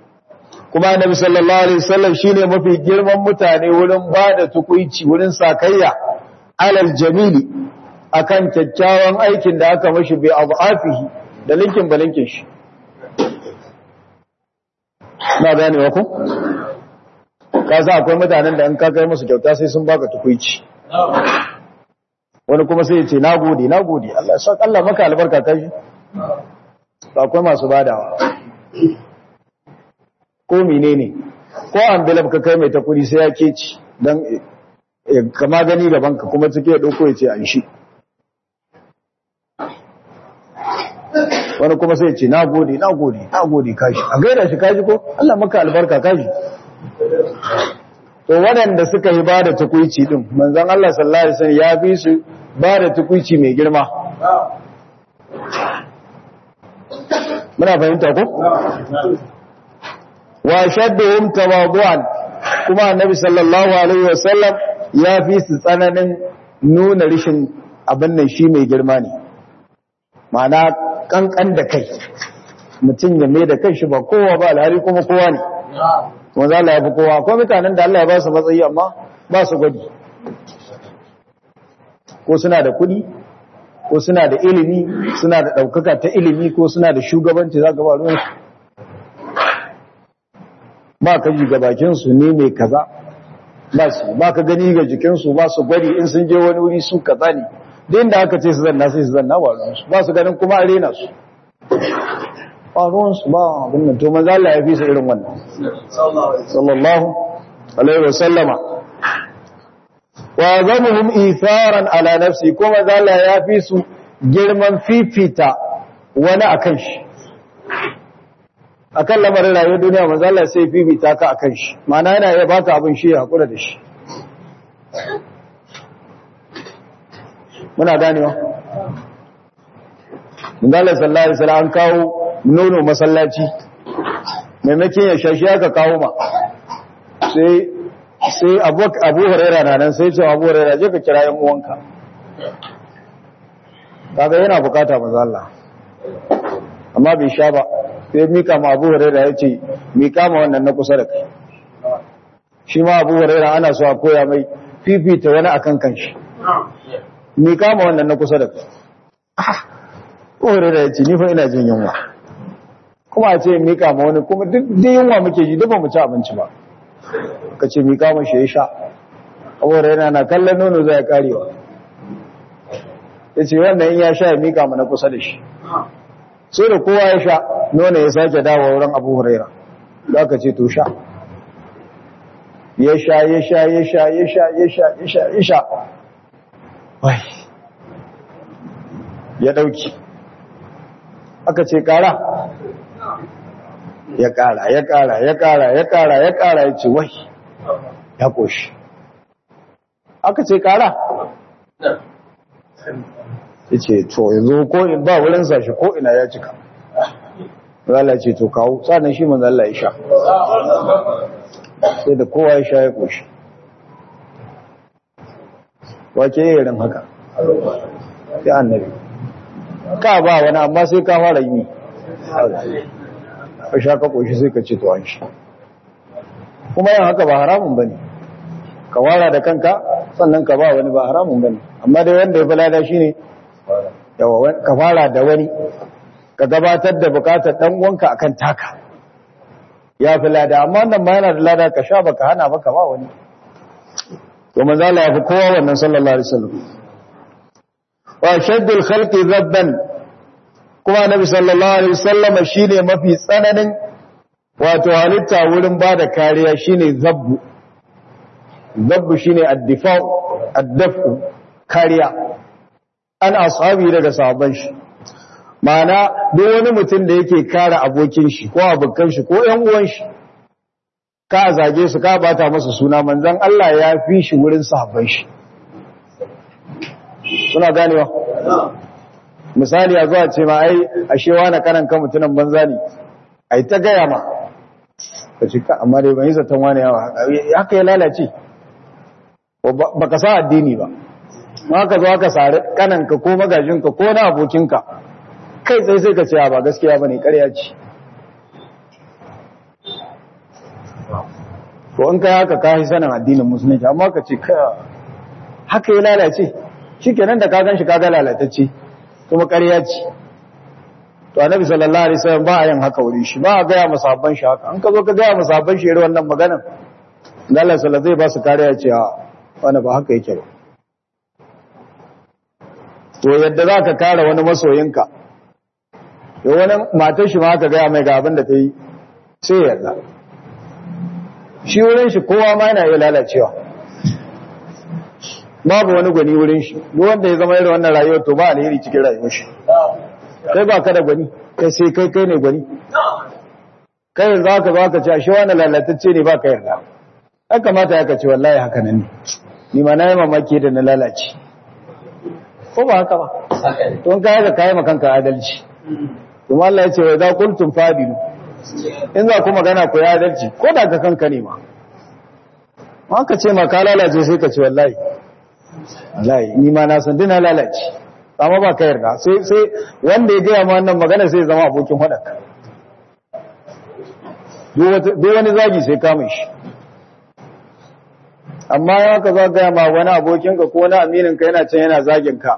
kuma annabi sallallahu alaihi wasallam shine mafi girman mutane wurin bada tukuici wurin sakayya alal jamili akan kyakkyawan aikin da aka mashi bi abafihi da linkin balinkin shi na gane wa ku kaza akwai mutanen da in ka kai musu kyauta sai sun baka tukuici wani kuma sai ya ce nagode nagode Allah sa Allah maka albarka kai akwai masu badawa ko menene ko envelope ka kai mai ta kudi sai ya keci dan kama gani gaban ka kuma cike ya dauko ya ce an shi wani kuma sai ya ce nagode nagode nagode kashi a gaida shi kaji ko Allah maka albarka kaji to waɗanda suka yi bada tukuici din manzon Allah sallallahu alaihi wasallam ya bi su bada tukuici mai girma muna fahimta ko wa shadduhum tawadu'an kuma annabi sallallahu alaihi wasallam ya fi su tsananin nuna rishin abin nan shi mai girma ne ma'ana kankan da kai mutum ya mai da kai shi ba kowa ba alhari kuma kowa ne kuma za ya fi kowa akwai mutanen da Allah ya ba su matsayi amma ba su gwadi ko suna da kuɗi ko suna da ilimi suna da ɗaukaka ta ilimi ko suna da shugabanci za ka ba ruwansu ba ka ji ga bakinsu ne mai kaza ba ka gani ga jikinsu ba su gwadi in sun je wani wuri su kaza ne din da aka ce su zanna sai su zanna ba ruwansu ba su ganin kuma arena su ba ruwansu ba abin nan to manzo Allah ya fi su irin wannan sallallahu alaihi wa sallama wa zamuhum itharan ala nafsi kuma manzo Allah ya fi su girman fifita wani akan shi akan lamarin rayuwar duniya manzo Allah sai fifita ka akan shi ma'ana yana iya baka abin shi ya hakura da shi muna ganewa manzo Allah sallallahu alaihi wasallam an kawo nono masallaci maimakon ya shashi aka kawo ma sai Abu Hurairah na nan sai ce Abu Hurairah je ka kira yan uwanka kaga yana bukata manzo Allah amma bai sha ba sai mika ma Abu Hurairah ya ce mika ma wannan na kusa da kai shi ma Abu Hurairah ana so a koya mai fifita wani akan kanshi mika ma wannan na kusa da kai Abu Hurairah ya ce ni fa ina jin yunwa kuma a ce mika ma wani kuma duk yunwa muke ji duk ba mu ci abinci ba ka ce mika ma shi ya sha Abu Hurairah na kallon nono zai karewa ya ce wannan in ya sha ya mika ma na kusa da shi sai da kowa ya sha nono ya sake dawo wurin Abu Huraira da aka ce to sha ya sha ya sha ya sha ya sha ya sha ya sha ya sha wai ya dauki aka ce kara ya kara ya kara ya kara ya kara ya kara ya ce wai ya koshi aka ce kara ya ce to yanzu ko in ba wurin sashi ko ina ya cika Allah ce to kawo sannan shi manzo Allah ya sha sai da kowa ya sha ya koshi wace irin haka sai annabi ka ba wani amma sai ka fara yi ka sha ka koshi sai ka ce to an shi kuma yin haka ba haramun bane ka wara da kanka sannan ka ba wani ba haramun bane amma dai wanda ya falada shine yawa ka fara da wani ka gabatar da bukatar dan uwanka akan taka ya fi lada amma wannan ma yana da lada ka sha baka hana baka ba wani to manzo Allah ya fi kowa wannan sallallahu alaihi wasallam wa shaddul khalqi zabban kuma nabi sallallahu alaihi wasallam shine mafi tsananin wato halitta wurin bada kariya shine zabbu shine ad-difa' ad-daf'u kariya an ashabi daga sahabban shi ma'ana duk wani mutum da yake kare abokin shi ko abokan shi ko ƴan uwan shi ka zage su ka bata masa suna manzon Allah ya fi shi wurin sahabban shi kuna ganewa misali a zuwa ce ma ai ashe wani kanan kan mutunan banza ne ai ta gaya ma ka ce ka amma dai ban yi zaton wani yawa haka ya lalace baka sa addini ba ma ka zo aka sare kananka ko magajinka ko na abokinka kai sai ka ce ba gaskiya bane ƙarya ce to in kai haka ka yi sanin addinin musulunci, amma ka ce haka ya lalace shikenan da ka gan shi kaga lalatacce kuma ƙarya ce. To annabi sallallahu alaihi wasallam ba a yin haka wurin shi, ba a gaya musabban shi haka. An ka zo ka gaya musabban shi irin wannan maganar, Allah sallallahu zai ba su kariya ce wani ba haka yake ba. To yadda za ka kare wani masoyinka, yau wani matar shi ma haka gaya mai ga abin da ta yi sai yarda. Shi wurin shi kowa ma yana iya lalacewa, babu wani gwani wurin shi. Duk wanda ya zama irin wannan rayuwar to ba alheri cikin rayuwar shi. Kai ba ka da gwani, kai sai kai ne gwani. Kai yanzu haka za ka ce shi wani lalatacce ne ba ka yarda. An kamata ya ce wallahi haka nan ne, ni ma na yi mamaki da na lalace. Ko ba haka ba? Don ka haka kayi makanka adalci. Kuma Allah ya ce wai za kuntum fadilu, in za ku magana ku yi adalci ko da ka kanka ne ma. Ma ka ce ma ka lalace sai ka ce wallahi ni ma na san dina lalace, amma ba ka yarda. Sai wanda ya gaya ma wannan magana sai zama abokin faɗaka. Duk wani zagi sai kama shi. Amma ya ka za gaya ma wani abokinka ko wani amininka yana can yana zaginka,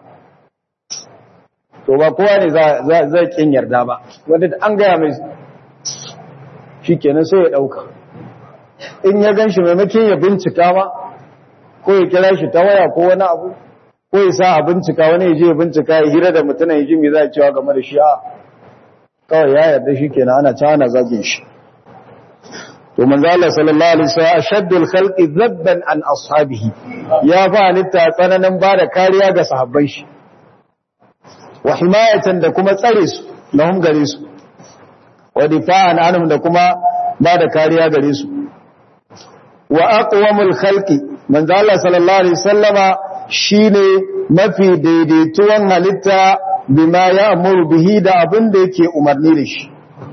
to ba kowa ne zai kin yarda ba. Wanda an gaya mai shi kenan sai ya ɗauka. In ya gan shi maimakon ya bincika ma, ko ya kira shi ta waya ko wani abu, ko ya sa a bincika, wani ya je ya bincika ya hira da mutum ya ji me za a cewa game da shi, kawai ya yarda shi kenan ana can ana zagin shi. To manzo Allah sallallahu alaihi wasallam ashaddul khalqi dhabban an ashabihi, ya fa halitta tsananin bada kariya ga sahabban shi, wa himayatan da kuma tsare su lahum gare su, wa difa'an anhum da kuma bada kariya gare su. Wa aqwamul khalqi, manzo Allah sallallahu alaihi wasallama shine mafi daidaituwan halitta bima ya'muru bihi, da abin da yake umarni da shi.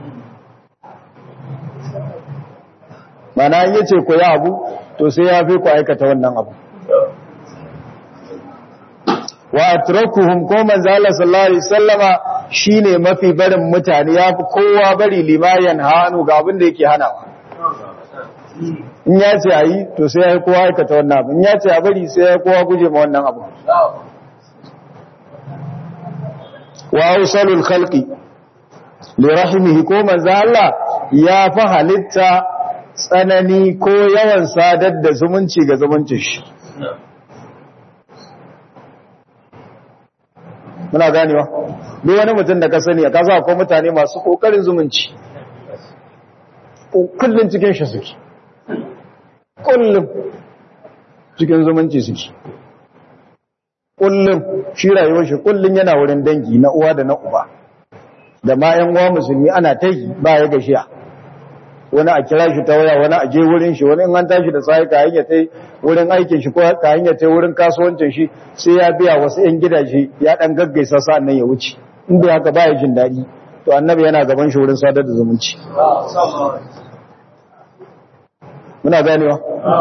Mana yace ku yi abu to sai ya fi ku aikata wannan abu. Wa atrakuhum, ko manzo Allah sallallahu alaihi wasallama shine mafi barin mutane, ya fi kowa bari limayan hanu ga abin da yake hanawa. In ya ce ayi to sai ya kowa aikata wannan abu, in ya ce a bari sai ya kowa guje ma wannan abu. Wa awsalul khalqi li rahimihi, ko manzo Allah ya fi halitta tsanani ko yawan sadar da zumunci ga zumuncin shi. Muna ganewa, duk wani mutum da ka sani a kasa akwai mutane masu kokarin zumunci, kullum cikin shi suke, kullum cikin zumunci suke, kullum shi rayuwar shi kullum yana wurin dangi na uwa da na uba, da ma 'yan uwa musulmi ana ta yi ba ya gashiya. Wani a kira shi ta waya, wani a je wurin shi, wani in an tashi da sai ka hanya ta wurin aikin shi ko ka hanya ta wurin kasuwancin shi, sai ya biya wasu 'yan gidaje ya dan gaggaisa sa'annan ya wuce. In bai haka baya jin daɗi, to annabi yana gaban shi wurin sadar da zumunci. Muna ganewa?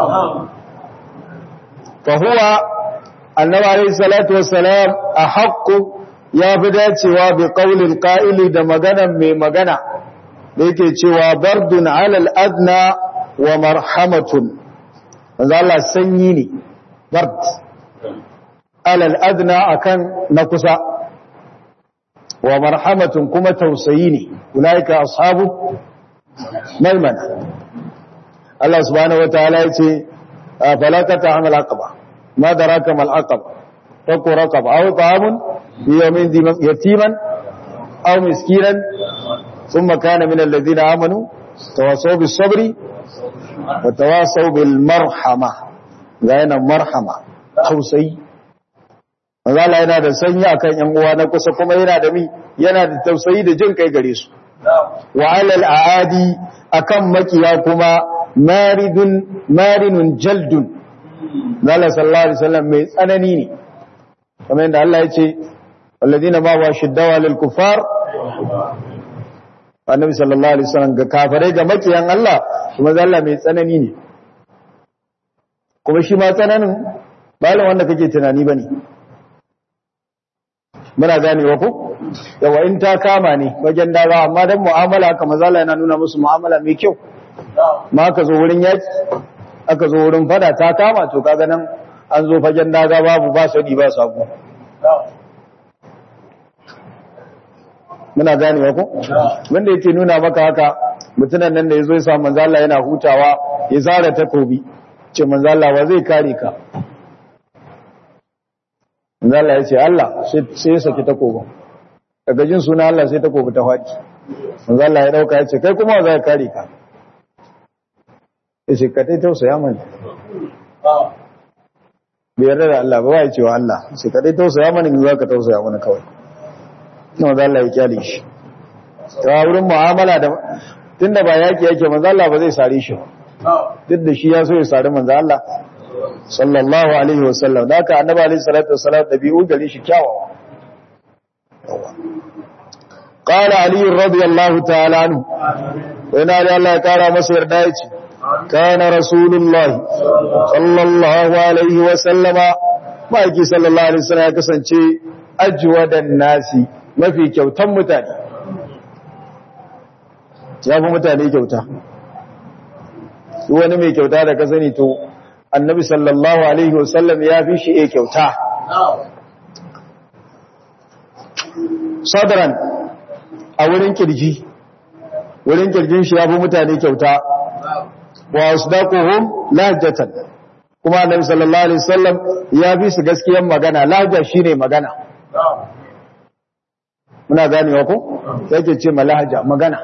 Fa huwa annabi alayhi salatu wassalam ahaqqu, ya fi dacewa bi qawlil qa'ili, da maganan mai magana da yake cewa bardun alal adna wa marhamatun. Manzo Allah sanyi ne, bard alal adna akan na kusa, wa marhamatun kuma tausayi ne, ulaika ashabu maimana. Allah subhanahu wataala yace falakata amal aqaba, ma daraka mal aqaba, fakku raqaba aw ta'amun bi yawmin yatiman aw miskinan ثم كان من الذين آمنوا تواصوا بالصبر وتواصوا بالمرحمة. غاينا مرحمة توسي. Allah yana da sanyi akan ƴan uwa na kusa, kuma yana da tausayi da jin kai gare su. Wa alal aadi, akan makiya kuma marinun jaldun. Allah sallallahu alaihi wasallam mai tsanani ne, kamar yadda Allah ya ce alladhina ma wa shiddawa lil kuffar. Annabi sallallahu alaihi wasallam ga kafirai, ga makiyan Allah, kuma Allah mai tsanani ne. Kuma shi ma tsananin ba wanda kake tunani bane. Muna ganewa ko? Yawa in ta kama ne wajen daga, amma dan mu'amala haka manzo Allah yana nuna musu mu'amala mai kyau. Ma ka zo wurin yaki aka zo wurin fada ta kama to kaga nan an zo fagen daga babu ba sani ba sabo muna gane ko wanda yake nuna maka haka mutunan nan da yazo ya sa manzo Allah yana hutawa ya zara takobi ce manzo Allah wa zai kare ka manzo Allah ya ce Allah sai ya saki takobin daga jin suna Allah sai takobi ta faɗi manzo Allah ya dauka ya ce kai kuma za ka kare ka yace ka dai tausaya mana bai yarda da Allah ba ya ce wa Allah sai ka dai tausaya mana ni za ka tausaya mana kawai manzo Allah ya kyale shi ta wurin mu'amala da tunda ba yake manzo Allah ba zai sare shi duk da shi ya so ya sare manzo Allah sallallahu alaihi wasallam da haka annabi alaihi salatu wasallam dabi'u gare shi kyawawa qala ali radiyallahu ta'ala anhu ina da Allah ya kara masa yarda yace kana rasulullah sallallahu alaihi wasallama maki sallallahu alaihi wasallam ya kasance ajwadan nasi mafi kyautan mutane ya fi mutane kyauta wani mai kyauta da ka sani to annabi sallallahu alaihi wasallam ya fi shi kyauta sadran a wurin kirjin shi ya fi mutane kyauta wa asdaquhum lahjatan kuma annabi sallallahu alaihi wasallam ya fi su gaskiyar magana lahja shine magana muna ganewa ko yake ce malahja magana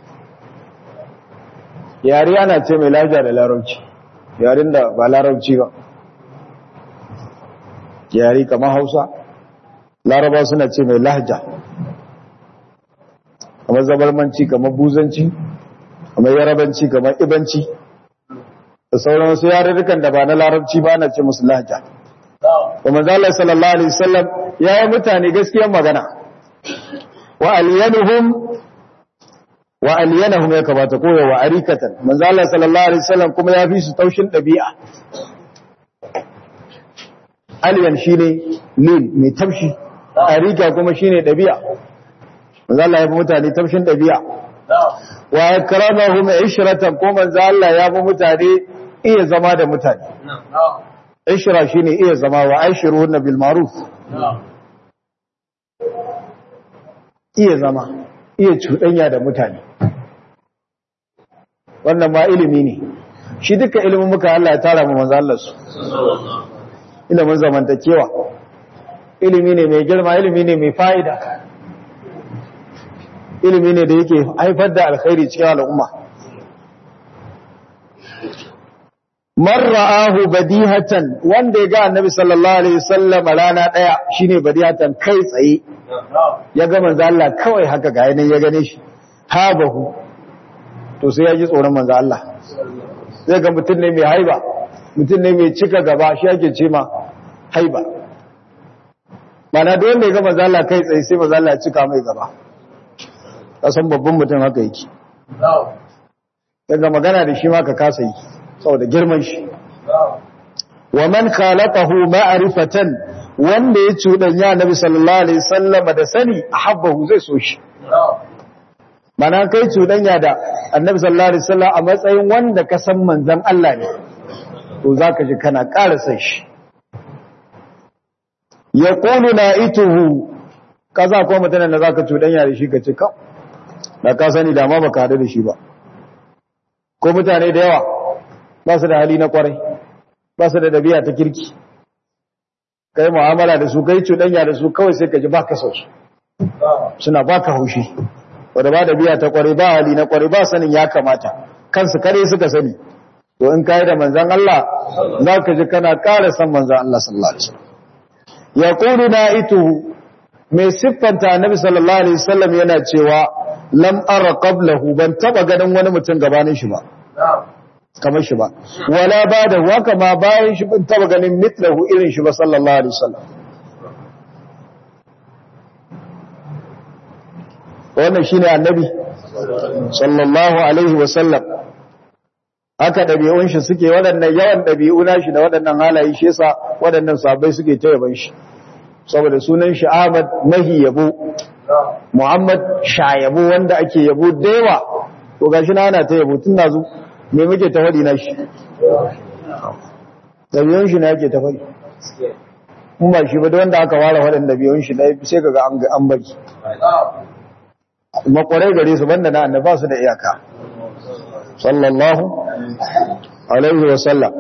yare ana ce mai lahja da larabci yaren da ba larabci ba yare kamar Hausa laraba suna ce mai lahja kamar zabarmanci kamar buzanci kamar yarabanci kamar ibanci da sauran wasu yarurrukan da ba na larabci ba na ce musu lahja kuma zalla sallallahu alaihi wasallam ya yi mutane gaskiyar magana wa aliyanahum ya kamata koya wa arikatan manzo Allah sallallahu alaihi wasallam kuma ya fi su taushin dabi'a aliyan shine lin mai taushi arika kuma shine dabi'a manzo Allah ya fi mutane taushin dabi'a wa akramahum ishratan kuma manzo Allah ya fi mutane iya zama da mutane ishra shine iya zama wa aishiruhunna bil ma'ruf iya zama iya cuɗanya da mutane wannan ma ilimi ne shi duka ilimin muka Allah ya tara mu manzo Allah su ilimin zamantakewa ilimi ne mai girma ilimi ne mai fa'ida ilimi ne da yake haifar da alkhairi cikin al'umma man ra'ahu badihatan wanda ya ga annabi sallallahu alaihi wasallam rana daya shine badihatan kai tsaye ya ga manzo Allah kawai haka ga yanin ya gane shi habahu to sai ya ji tsoron manzo Allah zai ga mutum ne mai haiba mutum ne mai cika gaba shi yake ce ma haiba mana da wanda ya ga manzo Allah kai tsaye sai manzo Allah ya cika mai gaba kasan babban mutum haka yake daga magana da shi ma ka kasa yi saboda girman shi wa man khalaqahu ma'rifatan wanda ya cuɗanya Nabi sallallahu alaihi wasallam da sani ahabbahu zai so shi mana kai cuɗanya da Annabi sallallahu alaihi wasallam a matsayin wanda ka san manzon Allah ne to zaka ji kana ƙara san shi yaqulu na'ituhu kaza ko mutanen da zaka cuɗanya da shi ka ce ka da ka sani da ma baka hada da shi ba ko mutane da yawa ba su da hali na kwarai ba su da dabi'a ta kirki kai mu'amala da su kai cuɗanya da su kawai sai ka ji baka so su suna baka haushi wanda ba dabi'a ta kwarai ba hali na kwarai ba sanin ya kamata kansu kare suka sani to in kai da manzon Allah zaka ji kana ƙara san manzon Allah sallallahu alaihi wasallam yaqulu na'ituhu mai siffanta annabi sallallahu alaihi wasallam yana cewa lam ara qablahu ban taba ganin wani mutum gabanin shi ba kamar shi ba wala ba da waka ma bayan shi ban taba ganin mitlahu irin shi ba sallallahu alaihi wasallam wannan shine annabi sallallahu alaihi wasallam haka dabi'un shi suke waɗannan yawan dabi'u nashi da waɗannan halaye shi yasa waɗannan sahabbai suke ta yaban shi saboda sunan shi Ahmad mahi yabo Muhammad shayabo wanda ake yabo da yawa to gashi na ana ta yabo tun nazo me muke ta wadi na shi dabi'un shi ne yake ta fari in ba shi ba da wanda aka ware waɗanda dabi'un shi ɗaya sai kaga an bari makwarai gare su banda na annaba su da iyaka sallallahu alaihi wa sallam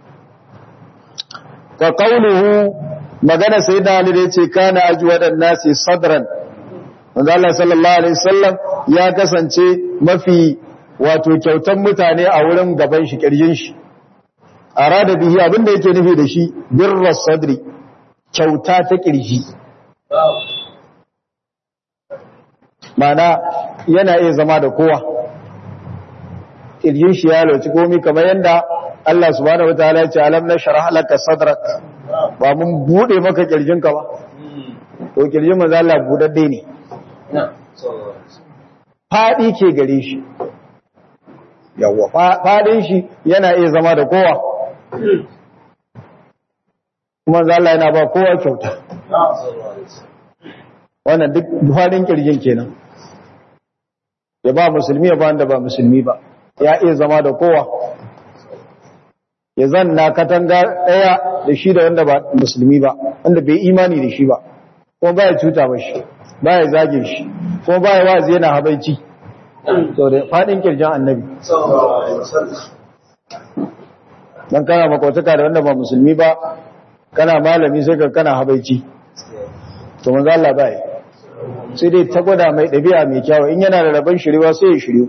ka qawluhu magana sayyidina ali da yace kana ajwadan nasi sadran manzo Allah sallallahu alaihi wasallam ya kasance mafi wato kyautan mutane a wurin gaban shi kirjin shi arada bihi abinda yake nufi da shi birras sadri kyauta ta kirji mana yana iya zama da kowa kirjin shi ya lauci komai kamar yanda Allah subhanahu wataala ya ce alam nashrah laka sadrak ba mun bude maka kirjinka ba to kirjin manzo Allah budadde ne fadi ke gare shi yawa fadin shi yana iya zama da kowa kuma manzo Allah yana ba kowa kyauta wannan duk fadin kirjin kenan ya ba musulmi ya ba wanda ba musulmi ba ya iya zama da kowa ya zanna katanga daya da shi da wanda ba musulmi ba wanda bai imani da shi ba kuma baya cuta mashi baya zage shi kuma baya wazi yana habaici to da fadin kirjin annabi dan kana makwataka da wanda ba musulmi ba kana malami sai ka kana habaici to manzo Allah bai sai dai ta gwada mai dabi'a mai kyau in yana da rabon shiriwa sai ya shiryu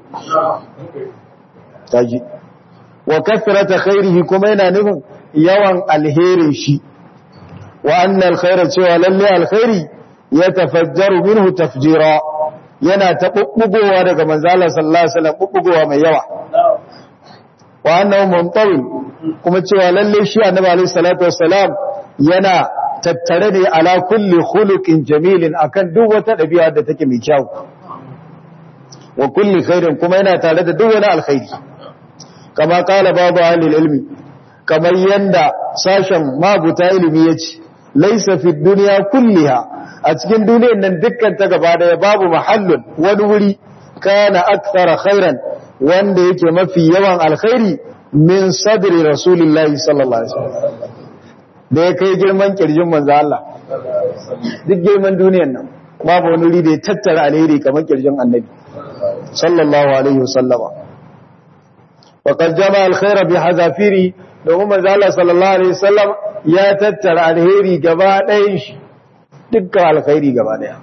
taji wa kasrata khairihi kuma yana nufin yawan alherin shi wa anna alkhaira cewa lalle alkhairi yatafajjaru minhu tafjira yana ta bubbugowa daga manzo Allah sallallahu alaihi wasallam bubbugowa mai yawa wa annahu muntawil kuma cewa lalle shi annabi alaihi salatu wassalam yana tattare ne ala kulli khuluqin jamilin akan duk wata dabi'a da take mai kyau wa kulli khairin kuma yana tare da duk wani alkhairi kama kala babu ahlul ilmi kamar yanda sashen mabuta ilimi yace laysa fi dunya kulliha a cikin duniyar nan dukkan ta gaba daya babu mahallun wani wuri kana akthara khairan wanda yake mafi yawan alkhairi min sadri rasulillahi sallallahu alaihi wasallam da ya kai girman kirjin manzo Allah duk girman duniyar nan babu wani wuri da ya tattara alheri kamar kirjin annabi sallallahu alaihi wasallama وقد جمع الخير بحذافيره domin manzo Allah sallallahu alaihi wasallam ya tattara alheri gaba ɗayan shi dukkan alkhairi gaba ɗaya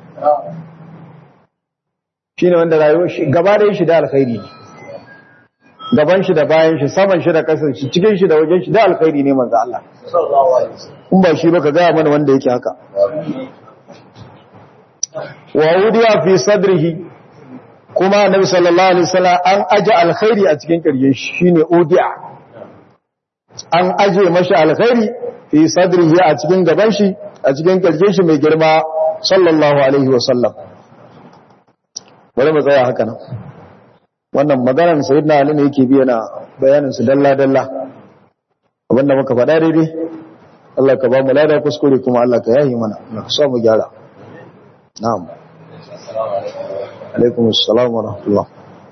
shine wanda rayuwar shi gaba ɗayan shi da alkhairi ne gaban shi da bayan shi saman shi da kasan shi cikin shi da wajen shi da alkhairi ne manzo Allah sallallahu alaihi wasallam in ba shi ba ka ga mana wanda yake haka wa udiya fi sadrihi kuma annabi sallallahu alaihi wasallam an aje alkhairi a cikin kirjin shi shine udiya an aje mashi alkhairi fi sadrihi a cikin gaban shi a cikin kirjin shi mai girma sallallahu alaihi wasallam bari mu tsaya haka nan wannan maganar sayyidina ali ne yake biya na bayanin su dalla dalla abinda muka faɗa daidai Allah ka ba mu lada kuskure kuma Allah ka yahi mana Allah ka sa mu gyara na'am alaikum assalam wa rahmatullah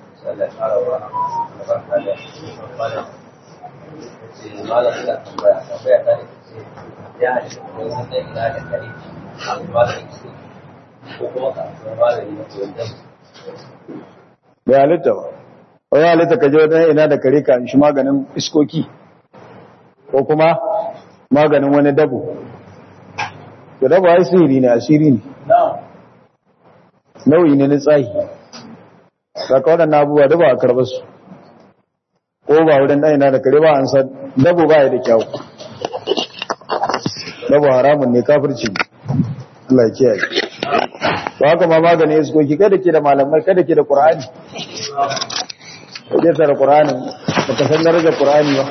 bai halitta ba wani halitta ka je wajen ina da kare ka shi maganin iskoki ko kuma maganin wani dabo da dabo ya sihiri ne asiri ne nau'i ne na tsahi saka waɗannan abubuwa da ba a karɓar su ko ba wurin ɗan ina da kare ba an san dabo ba ya da kyau dabo haramun ne kafirci ne Allah ya kiyaye ba haka ma maganin iskoki kada ke da malamai kada ke da ƙur'ani kaje tare Qur'ani baka san darajar Qur'ani ba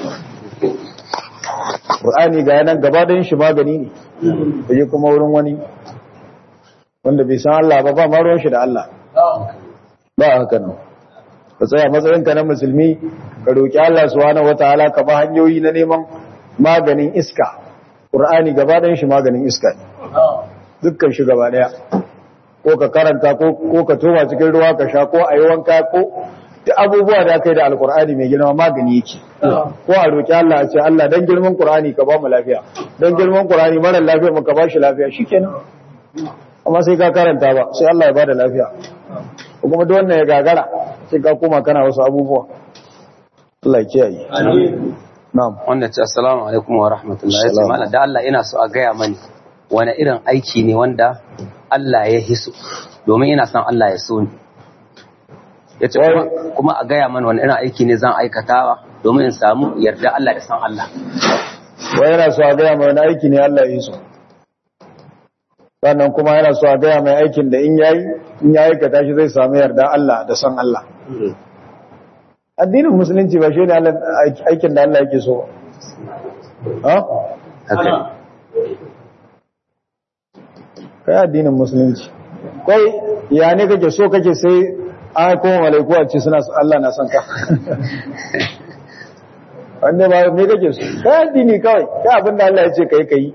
Qur'ani ga yanan gaba da shi magani ne kaje kuma wurin wani wanda bai san Allah ba ba ma ruwan shi da Allah ba haka nan ka tsaya matsayin ka na musulmi ka roki Allah subhanahu wataala ka ba hanyoyi na neman maganin iska Qur'ani gaba da shi maganin iska ne dukkan shi gaba daya ko ka karanta ko ka toma cikin ruwa ka sha ko ayi wanka ko duk abubuwa da aka yi da alkur'ani mai girma magani yake ko a roƙi Allah a ce Allah dan girman qur'ani ka ba mu lafiya dan girman qur'ani mara lafiya mu ka ba shi lafiya shikenan amma sai ka karanta ba sai Allah ya bada lafiya kuma duk wannan ya gagara sai ka koma kana wasu abubuwa Allah ya kiyaye na'am wanda ce assalamu alaikum wa rahmatullahi wa barakatuh da Allah ina so a gaya mani wani irin aiki ne wanda Allah ya hiso domin ina son Allah ya so ni yace kuma a gaya mani wani irin aiki ne zan aikatawa domin in samu yarda Allah da san Allah wai yana so a gaya mai wani aiki ne Allah ya hiso sannan kuma yana so a gaya mai aikin da in ya aikata shi zai samu yarda Allah da san Allah addinin musulunci ba shi ne aikin da Allah yake so ha? haka kai addinin musulunci kai ya ne kake so kake sai an kuma malaiku a ce suna Allah na son ka wanda ba me kake so kai addini kawai kai abinda Allah ya ce kai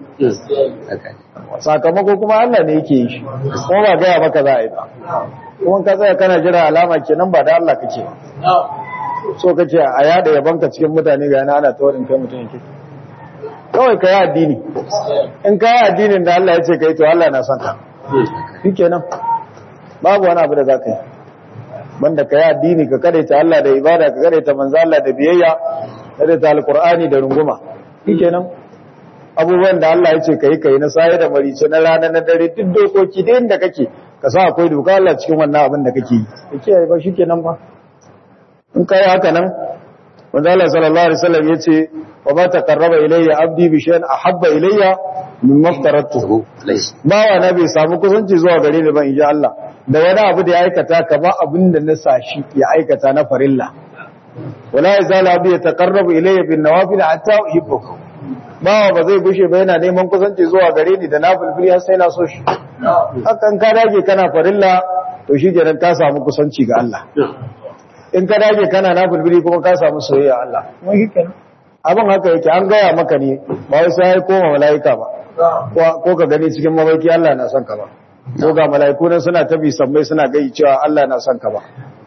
sakamako kuma Allah ne yake yi shi kuma ba gaya maka za a yi ba kuma ka tsaya kana jira alama kenan ba da Allah kake ba so kake a yada yabanka cikin mutane ga yana ana taurin kai mutum yake kawai ka yi addini in ka yi addinin da Allah ya ce ka yi to Allah na son ka shi kenan babu wani abu da za ka yi banda ka yi addini ka kadaita Allah da ibada ka kadaita manzo Allah da biyayya kadaita alqur'ani da runguma shi kenan abubuwan da Allah ya ce ka yi na saye da marice na rana na dare duk dokoki da inda kake ka sa akwai doka Allah cikin wannan abin da kake yi kake yi ba shi kenan ba in ka yi haka nan manzo Allah sallallahu alaihi wasallam ya ce wa ba taqarraba ilayya abdi bi shay'in ahabba ilayya mimma aftaratuhu bawa na bai samu kusanci zuwa gare ni ba inji Allah da wani abu da ya aikata kama abin da na sashi ya aikata na farilla wala yazal abdi yataqarrabu ilayya bin nawafil hatta uhibbuhu bawa ba zai gushe ba yana neman kusanci zuwa gare ni da nafilfili har sai na so shi hakan ka dage kana farilla to shi kenan ka samu kusanci ga Allah in ka dage kana nafilfili kuma ka samu soyayya Allah kuma shi kenan abin haka yake an gaya maka ne ba wai sai koma mala'ika ba ko ka gani cikin mabarki Allah na son ka ba ko ga mala'iku nan suna tabi sammai suna gai cewa Allah na son ka ba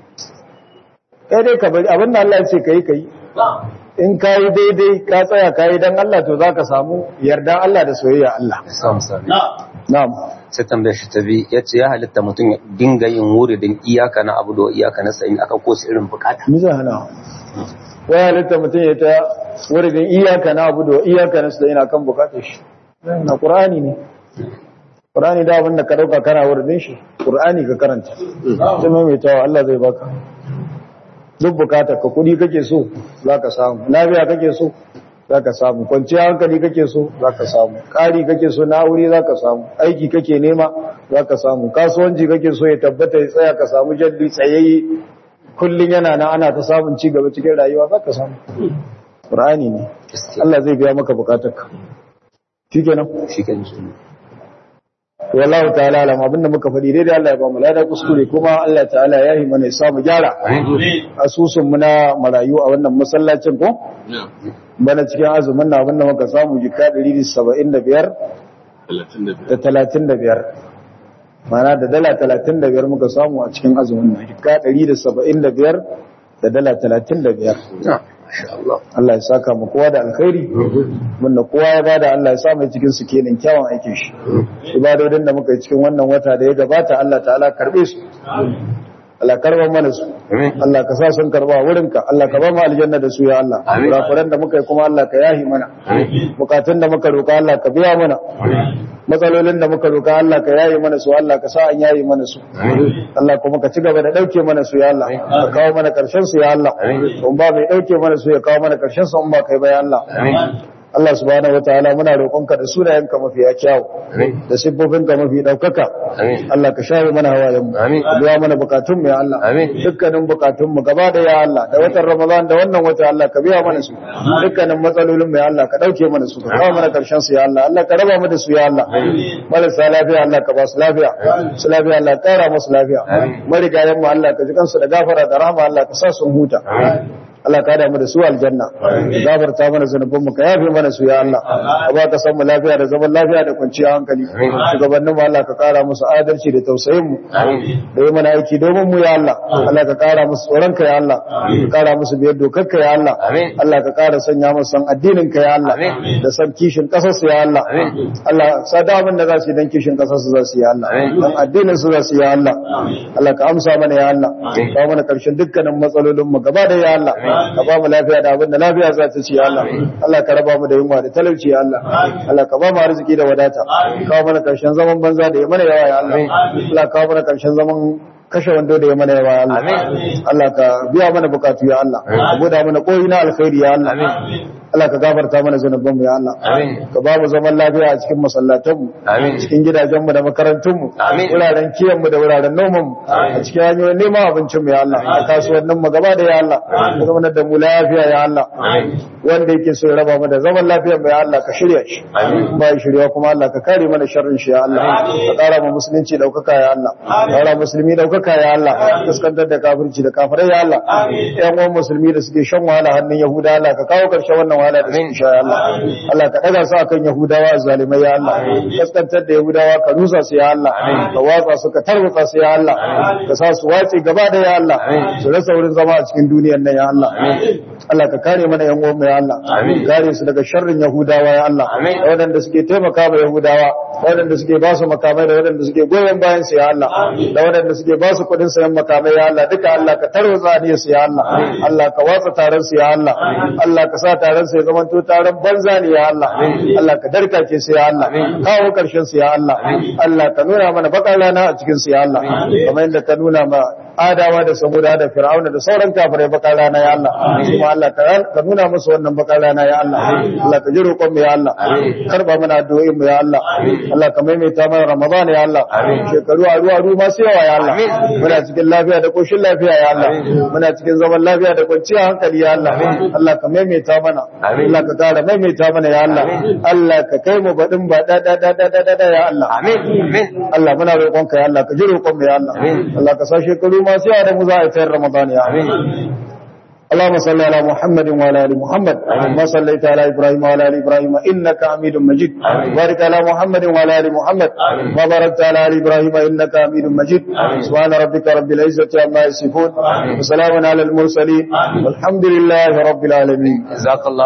kai dai ka bari abin da Allah ya ce kai in kai daidai ka tsaya kai dan Allah to zaka samu yardan Allah da soyayya Allah na'am sai tambayar shi tabi yace ya halitta mutum ya dinga yin wuridin iyaka na abu da iyaka na sayin aka kosa irin bukata miza hana wai halitta mutum ya ta wuridin iyaka na abu da iyaka na sayin akan bukatar shi na Qur'ani ne Qur'ani da abin da ka dauka kana wuridin shi Qur'ani ka karanta sai mai tawa Allah zai baka duk bukatar ka kudi kake so zaka samu lafiya kake so zaka samu kwanciyar hankali kake so zaka samu kari kake so na aure zaka samu aiki kake nema zaka samu kasuwanci kake so ya tabbata ya tsaya ka samu jalli tsayayye kullun yana nan ana ta samun ci gaba cikin rayuwa zaka samu Qur'ani ne Allah zai biya maka bukatarka shikenan wallahu ta'ala alam abinda muka faɗi dai Allah ya ba mu lada kuskure kuma Allah ta'ala ya yi mana ya samu gyara asusun mu na marayu a wannan masallacin ko bana cikin azumin na abinda muka samu jika 175 da 35 mana da dala 35 muka samu a cikin azumin na jika 175 da dala 35 Allah ya saka mu kowa da alkhairi wanda kowa ya bada Allah ya sa mai cikin su kenan kyawun aikin shi ibadodin da muka yi cikin wannan wata da ya gabata Allah ta'ala karbe su Allah karba mana su Allah ka sa sun karba wurinka Allah ka ba mu aljanna da su ya Allah kurakuran da muka yi kuma Allah ka yahi mana bukatun da muka roka Allah ka biya mana matsalolin da muka roka Allah ka yayi mana su Allah ka sa an yayi mana su Allah kuma ka ci gaba da dauke mana su ya Allah ka kawo mana karshen su ya Allah kun ba mai dauke mana su ya kawo mana karshen su in ba kai ba ya Allah Allah subhanahu wataala muna roƙonka da sunayenka mafi kyau da siffofinka mafi daukaka Allah ka shafe mana hawayen mu ka biya mana bukatun mu ya Allah dukkanin bukatun mu gaba da ya Allah da watan Ramadan da wannan wata Allah ka biya mana su dukkanin matsalolin mu ya Allah ka dauke mana su ka kawo mana karshen su ya Allah Allah ka raba mu da su ya Allah marasa lafiya Allah ka ba su lafiya su lafiya Allah ka kara musu lafiya marigayen mu Allah ka ji kansu da gafara da rahama Allah ka sa su huta Allah ka da mu da su aljanna gafarta mana zanuban mu ka yafe mana su ya Allah ka ba ka san mu lafiya da zaman lafiya da kwanciyar hankali shugabannin mu Allah ka kara musu adalci da tausayin mu da yi mana aiki domin mu ya Allah Allah ka kara musu tsoron ka ya Allah ka kara musu biyar dokar ka ya Allah Allah ka kara sanya musu san addinin ka ya Allah da san kishin kasar su ya Allah Allah sada abin da za su yi dan kishin kasar su za su ya Allah dan addinin su za su ya Allah Allah ka amsa mana ya Allah ka mana karshen dukkanin matsalolin mu gaba da ya Allah ka ba mu lafiya da abin da lafiya za ta ci ya Allah Allah ka raba mu da yunwa da talauci ya Allah Allah ka ba mu arziki da wadata ka mana karshen zaman banza da ya mana yawa ya Allah Allah ka mana karshen zaman kashe wando da ya mana yawa ya Allah Allah ka biya mana bukatu ya Allah ka buɗa mana koyi na alkhairi ya Allah Allah ka gafarta mana zanubanmu ya Allah ka ba mu zaman lafiya a cikin masallatanmu cikin gidajenmu da makarantunmu wuraren kiyanmu da wuraren nomanmu a cikin hanyoyin neman abincinmu ya Allah a kasuwanninmu gaba da ya Allah ka zama da mu lafiya ya Allah wanda yake so ya raba mu da zaman lafiyar mu ya Allah ka shirya shi ba ya shirya kuma Allah ka kare mana sharrin shi ya Allah ka kara mu musulunci daukaka ya Allah kara musulmi daukaka ya Allah kaskantar da kafirci da kafirai ya Allah ƴan uwan musulmi da suke shan wahala hannun yahuda Allah ka kawo karshen wannan wahala da suke sha ya Allah Allah ka daga su akan yahudawa zalimai ya Allah kaskantar da yahudawa ka rusa su ya Allah ka watsa su ka tarwatsa su ya Allah ka sa su wace gaba da ya Allah su rasa wurin zama a cikin duniyar nan ya Allah Allah ka kare mana yan uwan mu ya Allah kare su daga sharrin yahudawa ya Allah da wadanda suke taimaka ma yahudawa wadanda suke ba su makamai da wadanda suke goyen bayan su ya Allah da wadanda suke ba su kudin sayan makamai ya Allah duka Allah ka tarwatsa ne su ya Allah Allah ka watsa taron su ya Allah Allah ka sa taron su ya zamanto taron banza ne ya Allah Allah ka darkace su ya Allah kawo karshen su ya Allah Allah ka nuna mana bakar rana a cikin su ya Allah kamar yadda ka nuna ma adawa da samuda da fir'auna da sauran kafirai bakar rana ya Allah kuma Allah ka nuna musu wannan bakar rana ya Allah Allah ka ji roƙon mu ya Allah karba mana addu'o'in mu ya Allah Allah ka maimaita mana Ramadan ya Allah shekaru aru masu yawa ya Allah muna cikin lafiya da koshin lafiya ya Allah muna cikin zaman lafiya da kwanciyar hankali ya Allah Allah ka maimaita mana Allah ka kara maimaita mana ya Allah Allah ka kai mu badin ba da ya Allah amin Allah muna roƙon ka ya Allah ka ji roƙon mu ya Allah Allah ka sa shekaru masu yawa da mu za a yi Ramadan ya amin اللهم صل على محمد وعلى ال محمد كما صليت على ابراهيم وعلى ال ابراهيم انك حميد مجيد بارك على محمد وعلى ال محمد وبارك على ال ابراهيم انك حميد مجيد سبحان ربك رب العزه عما يصفون وسلام على المرسلين والحمد لله رب العالمين جزاك الله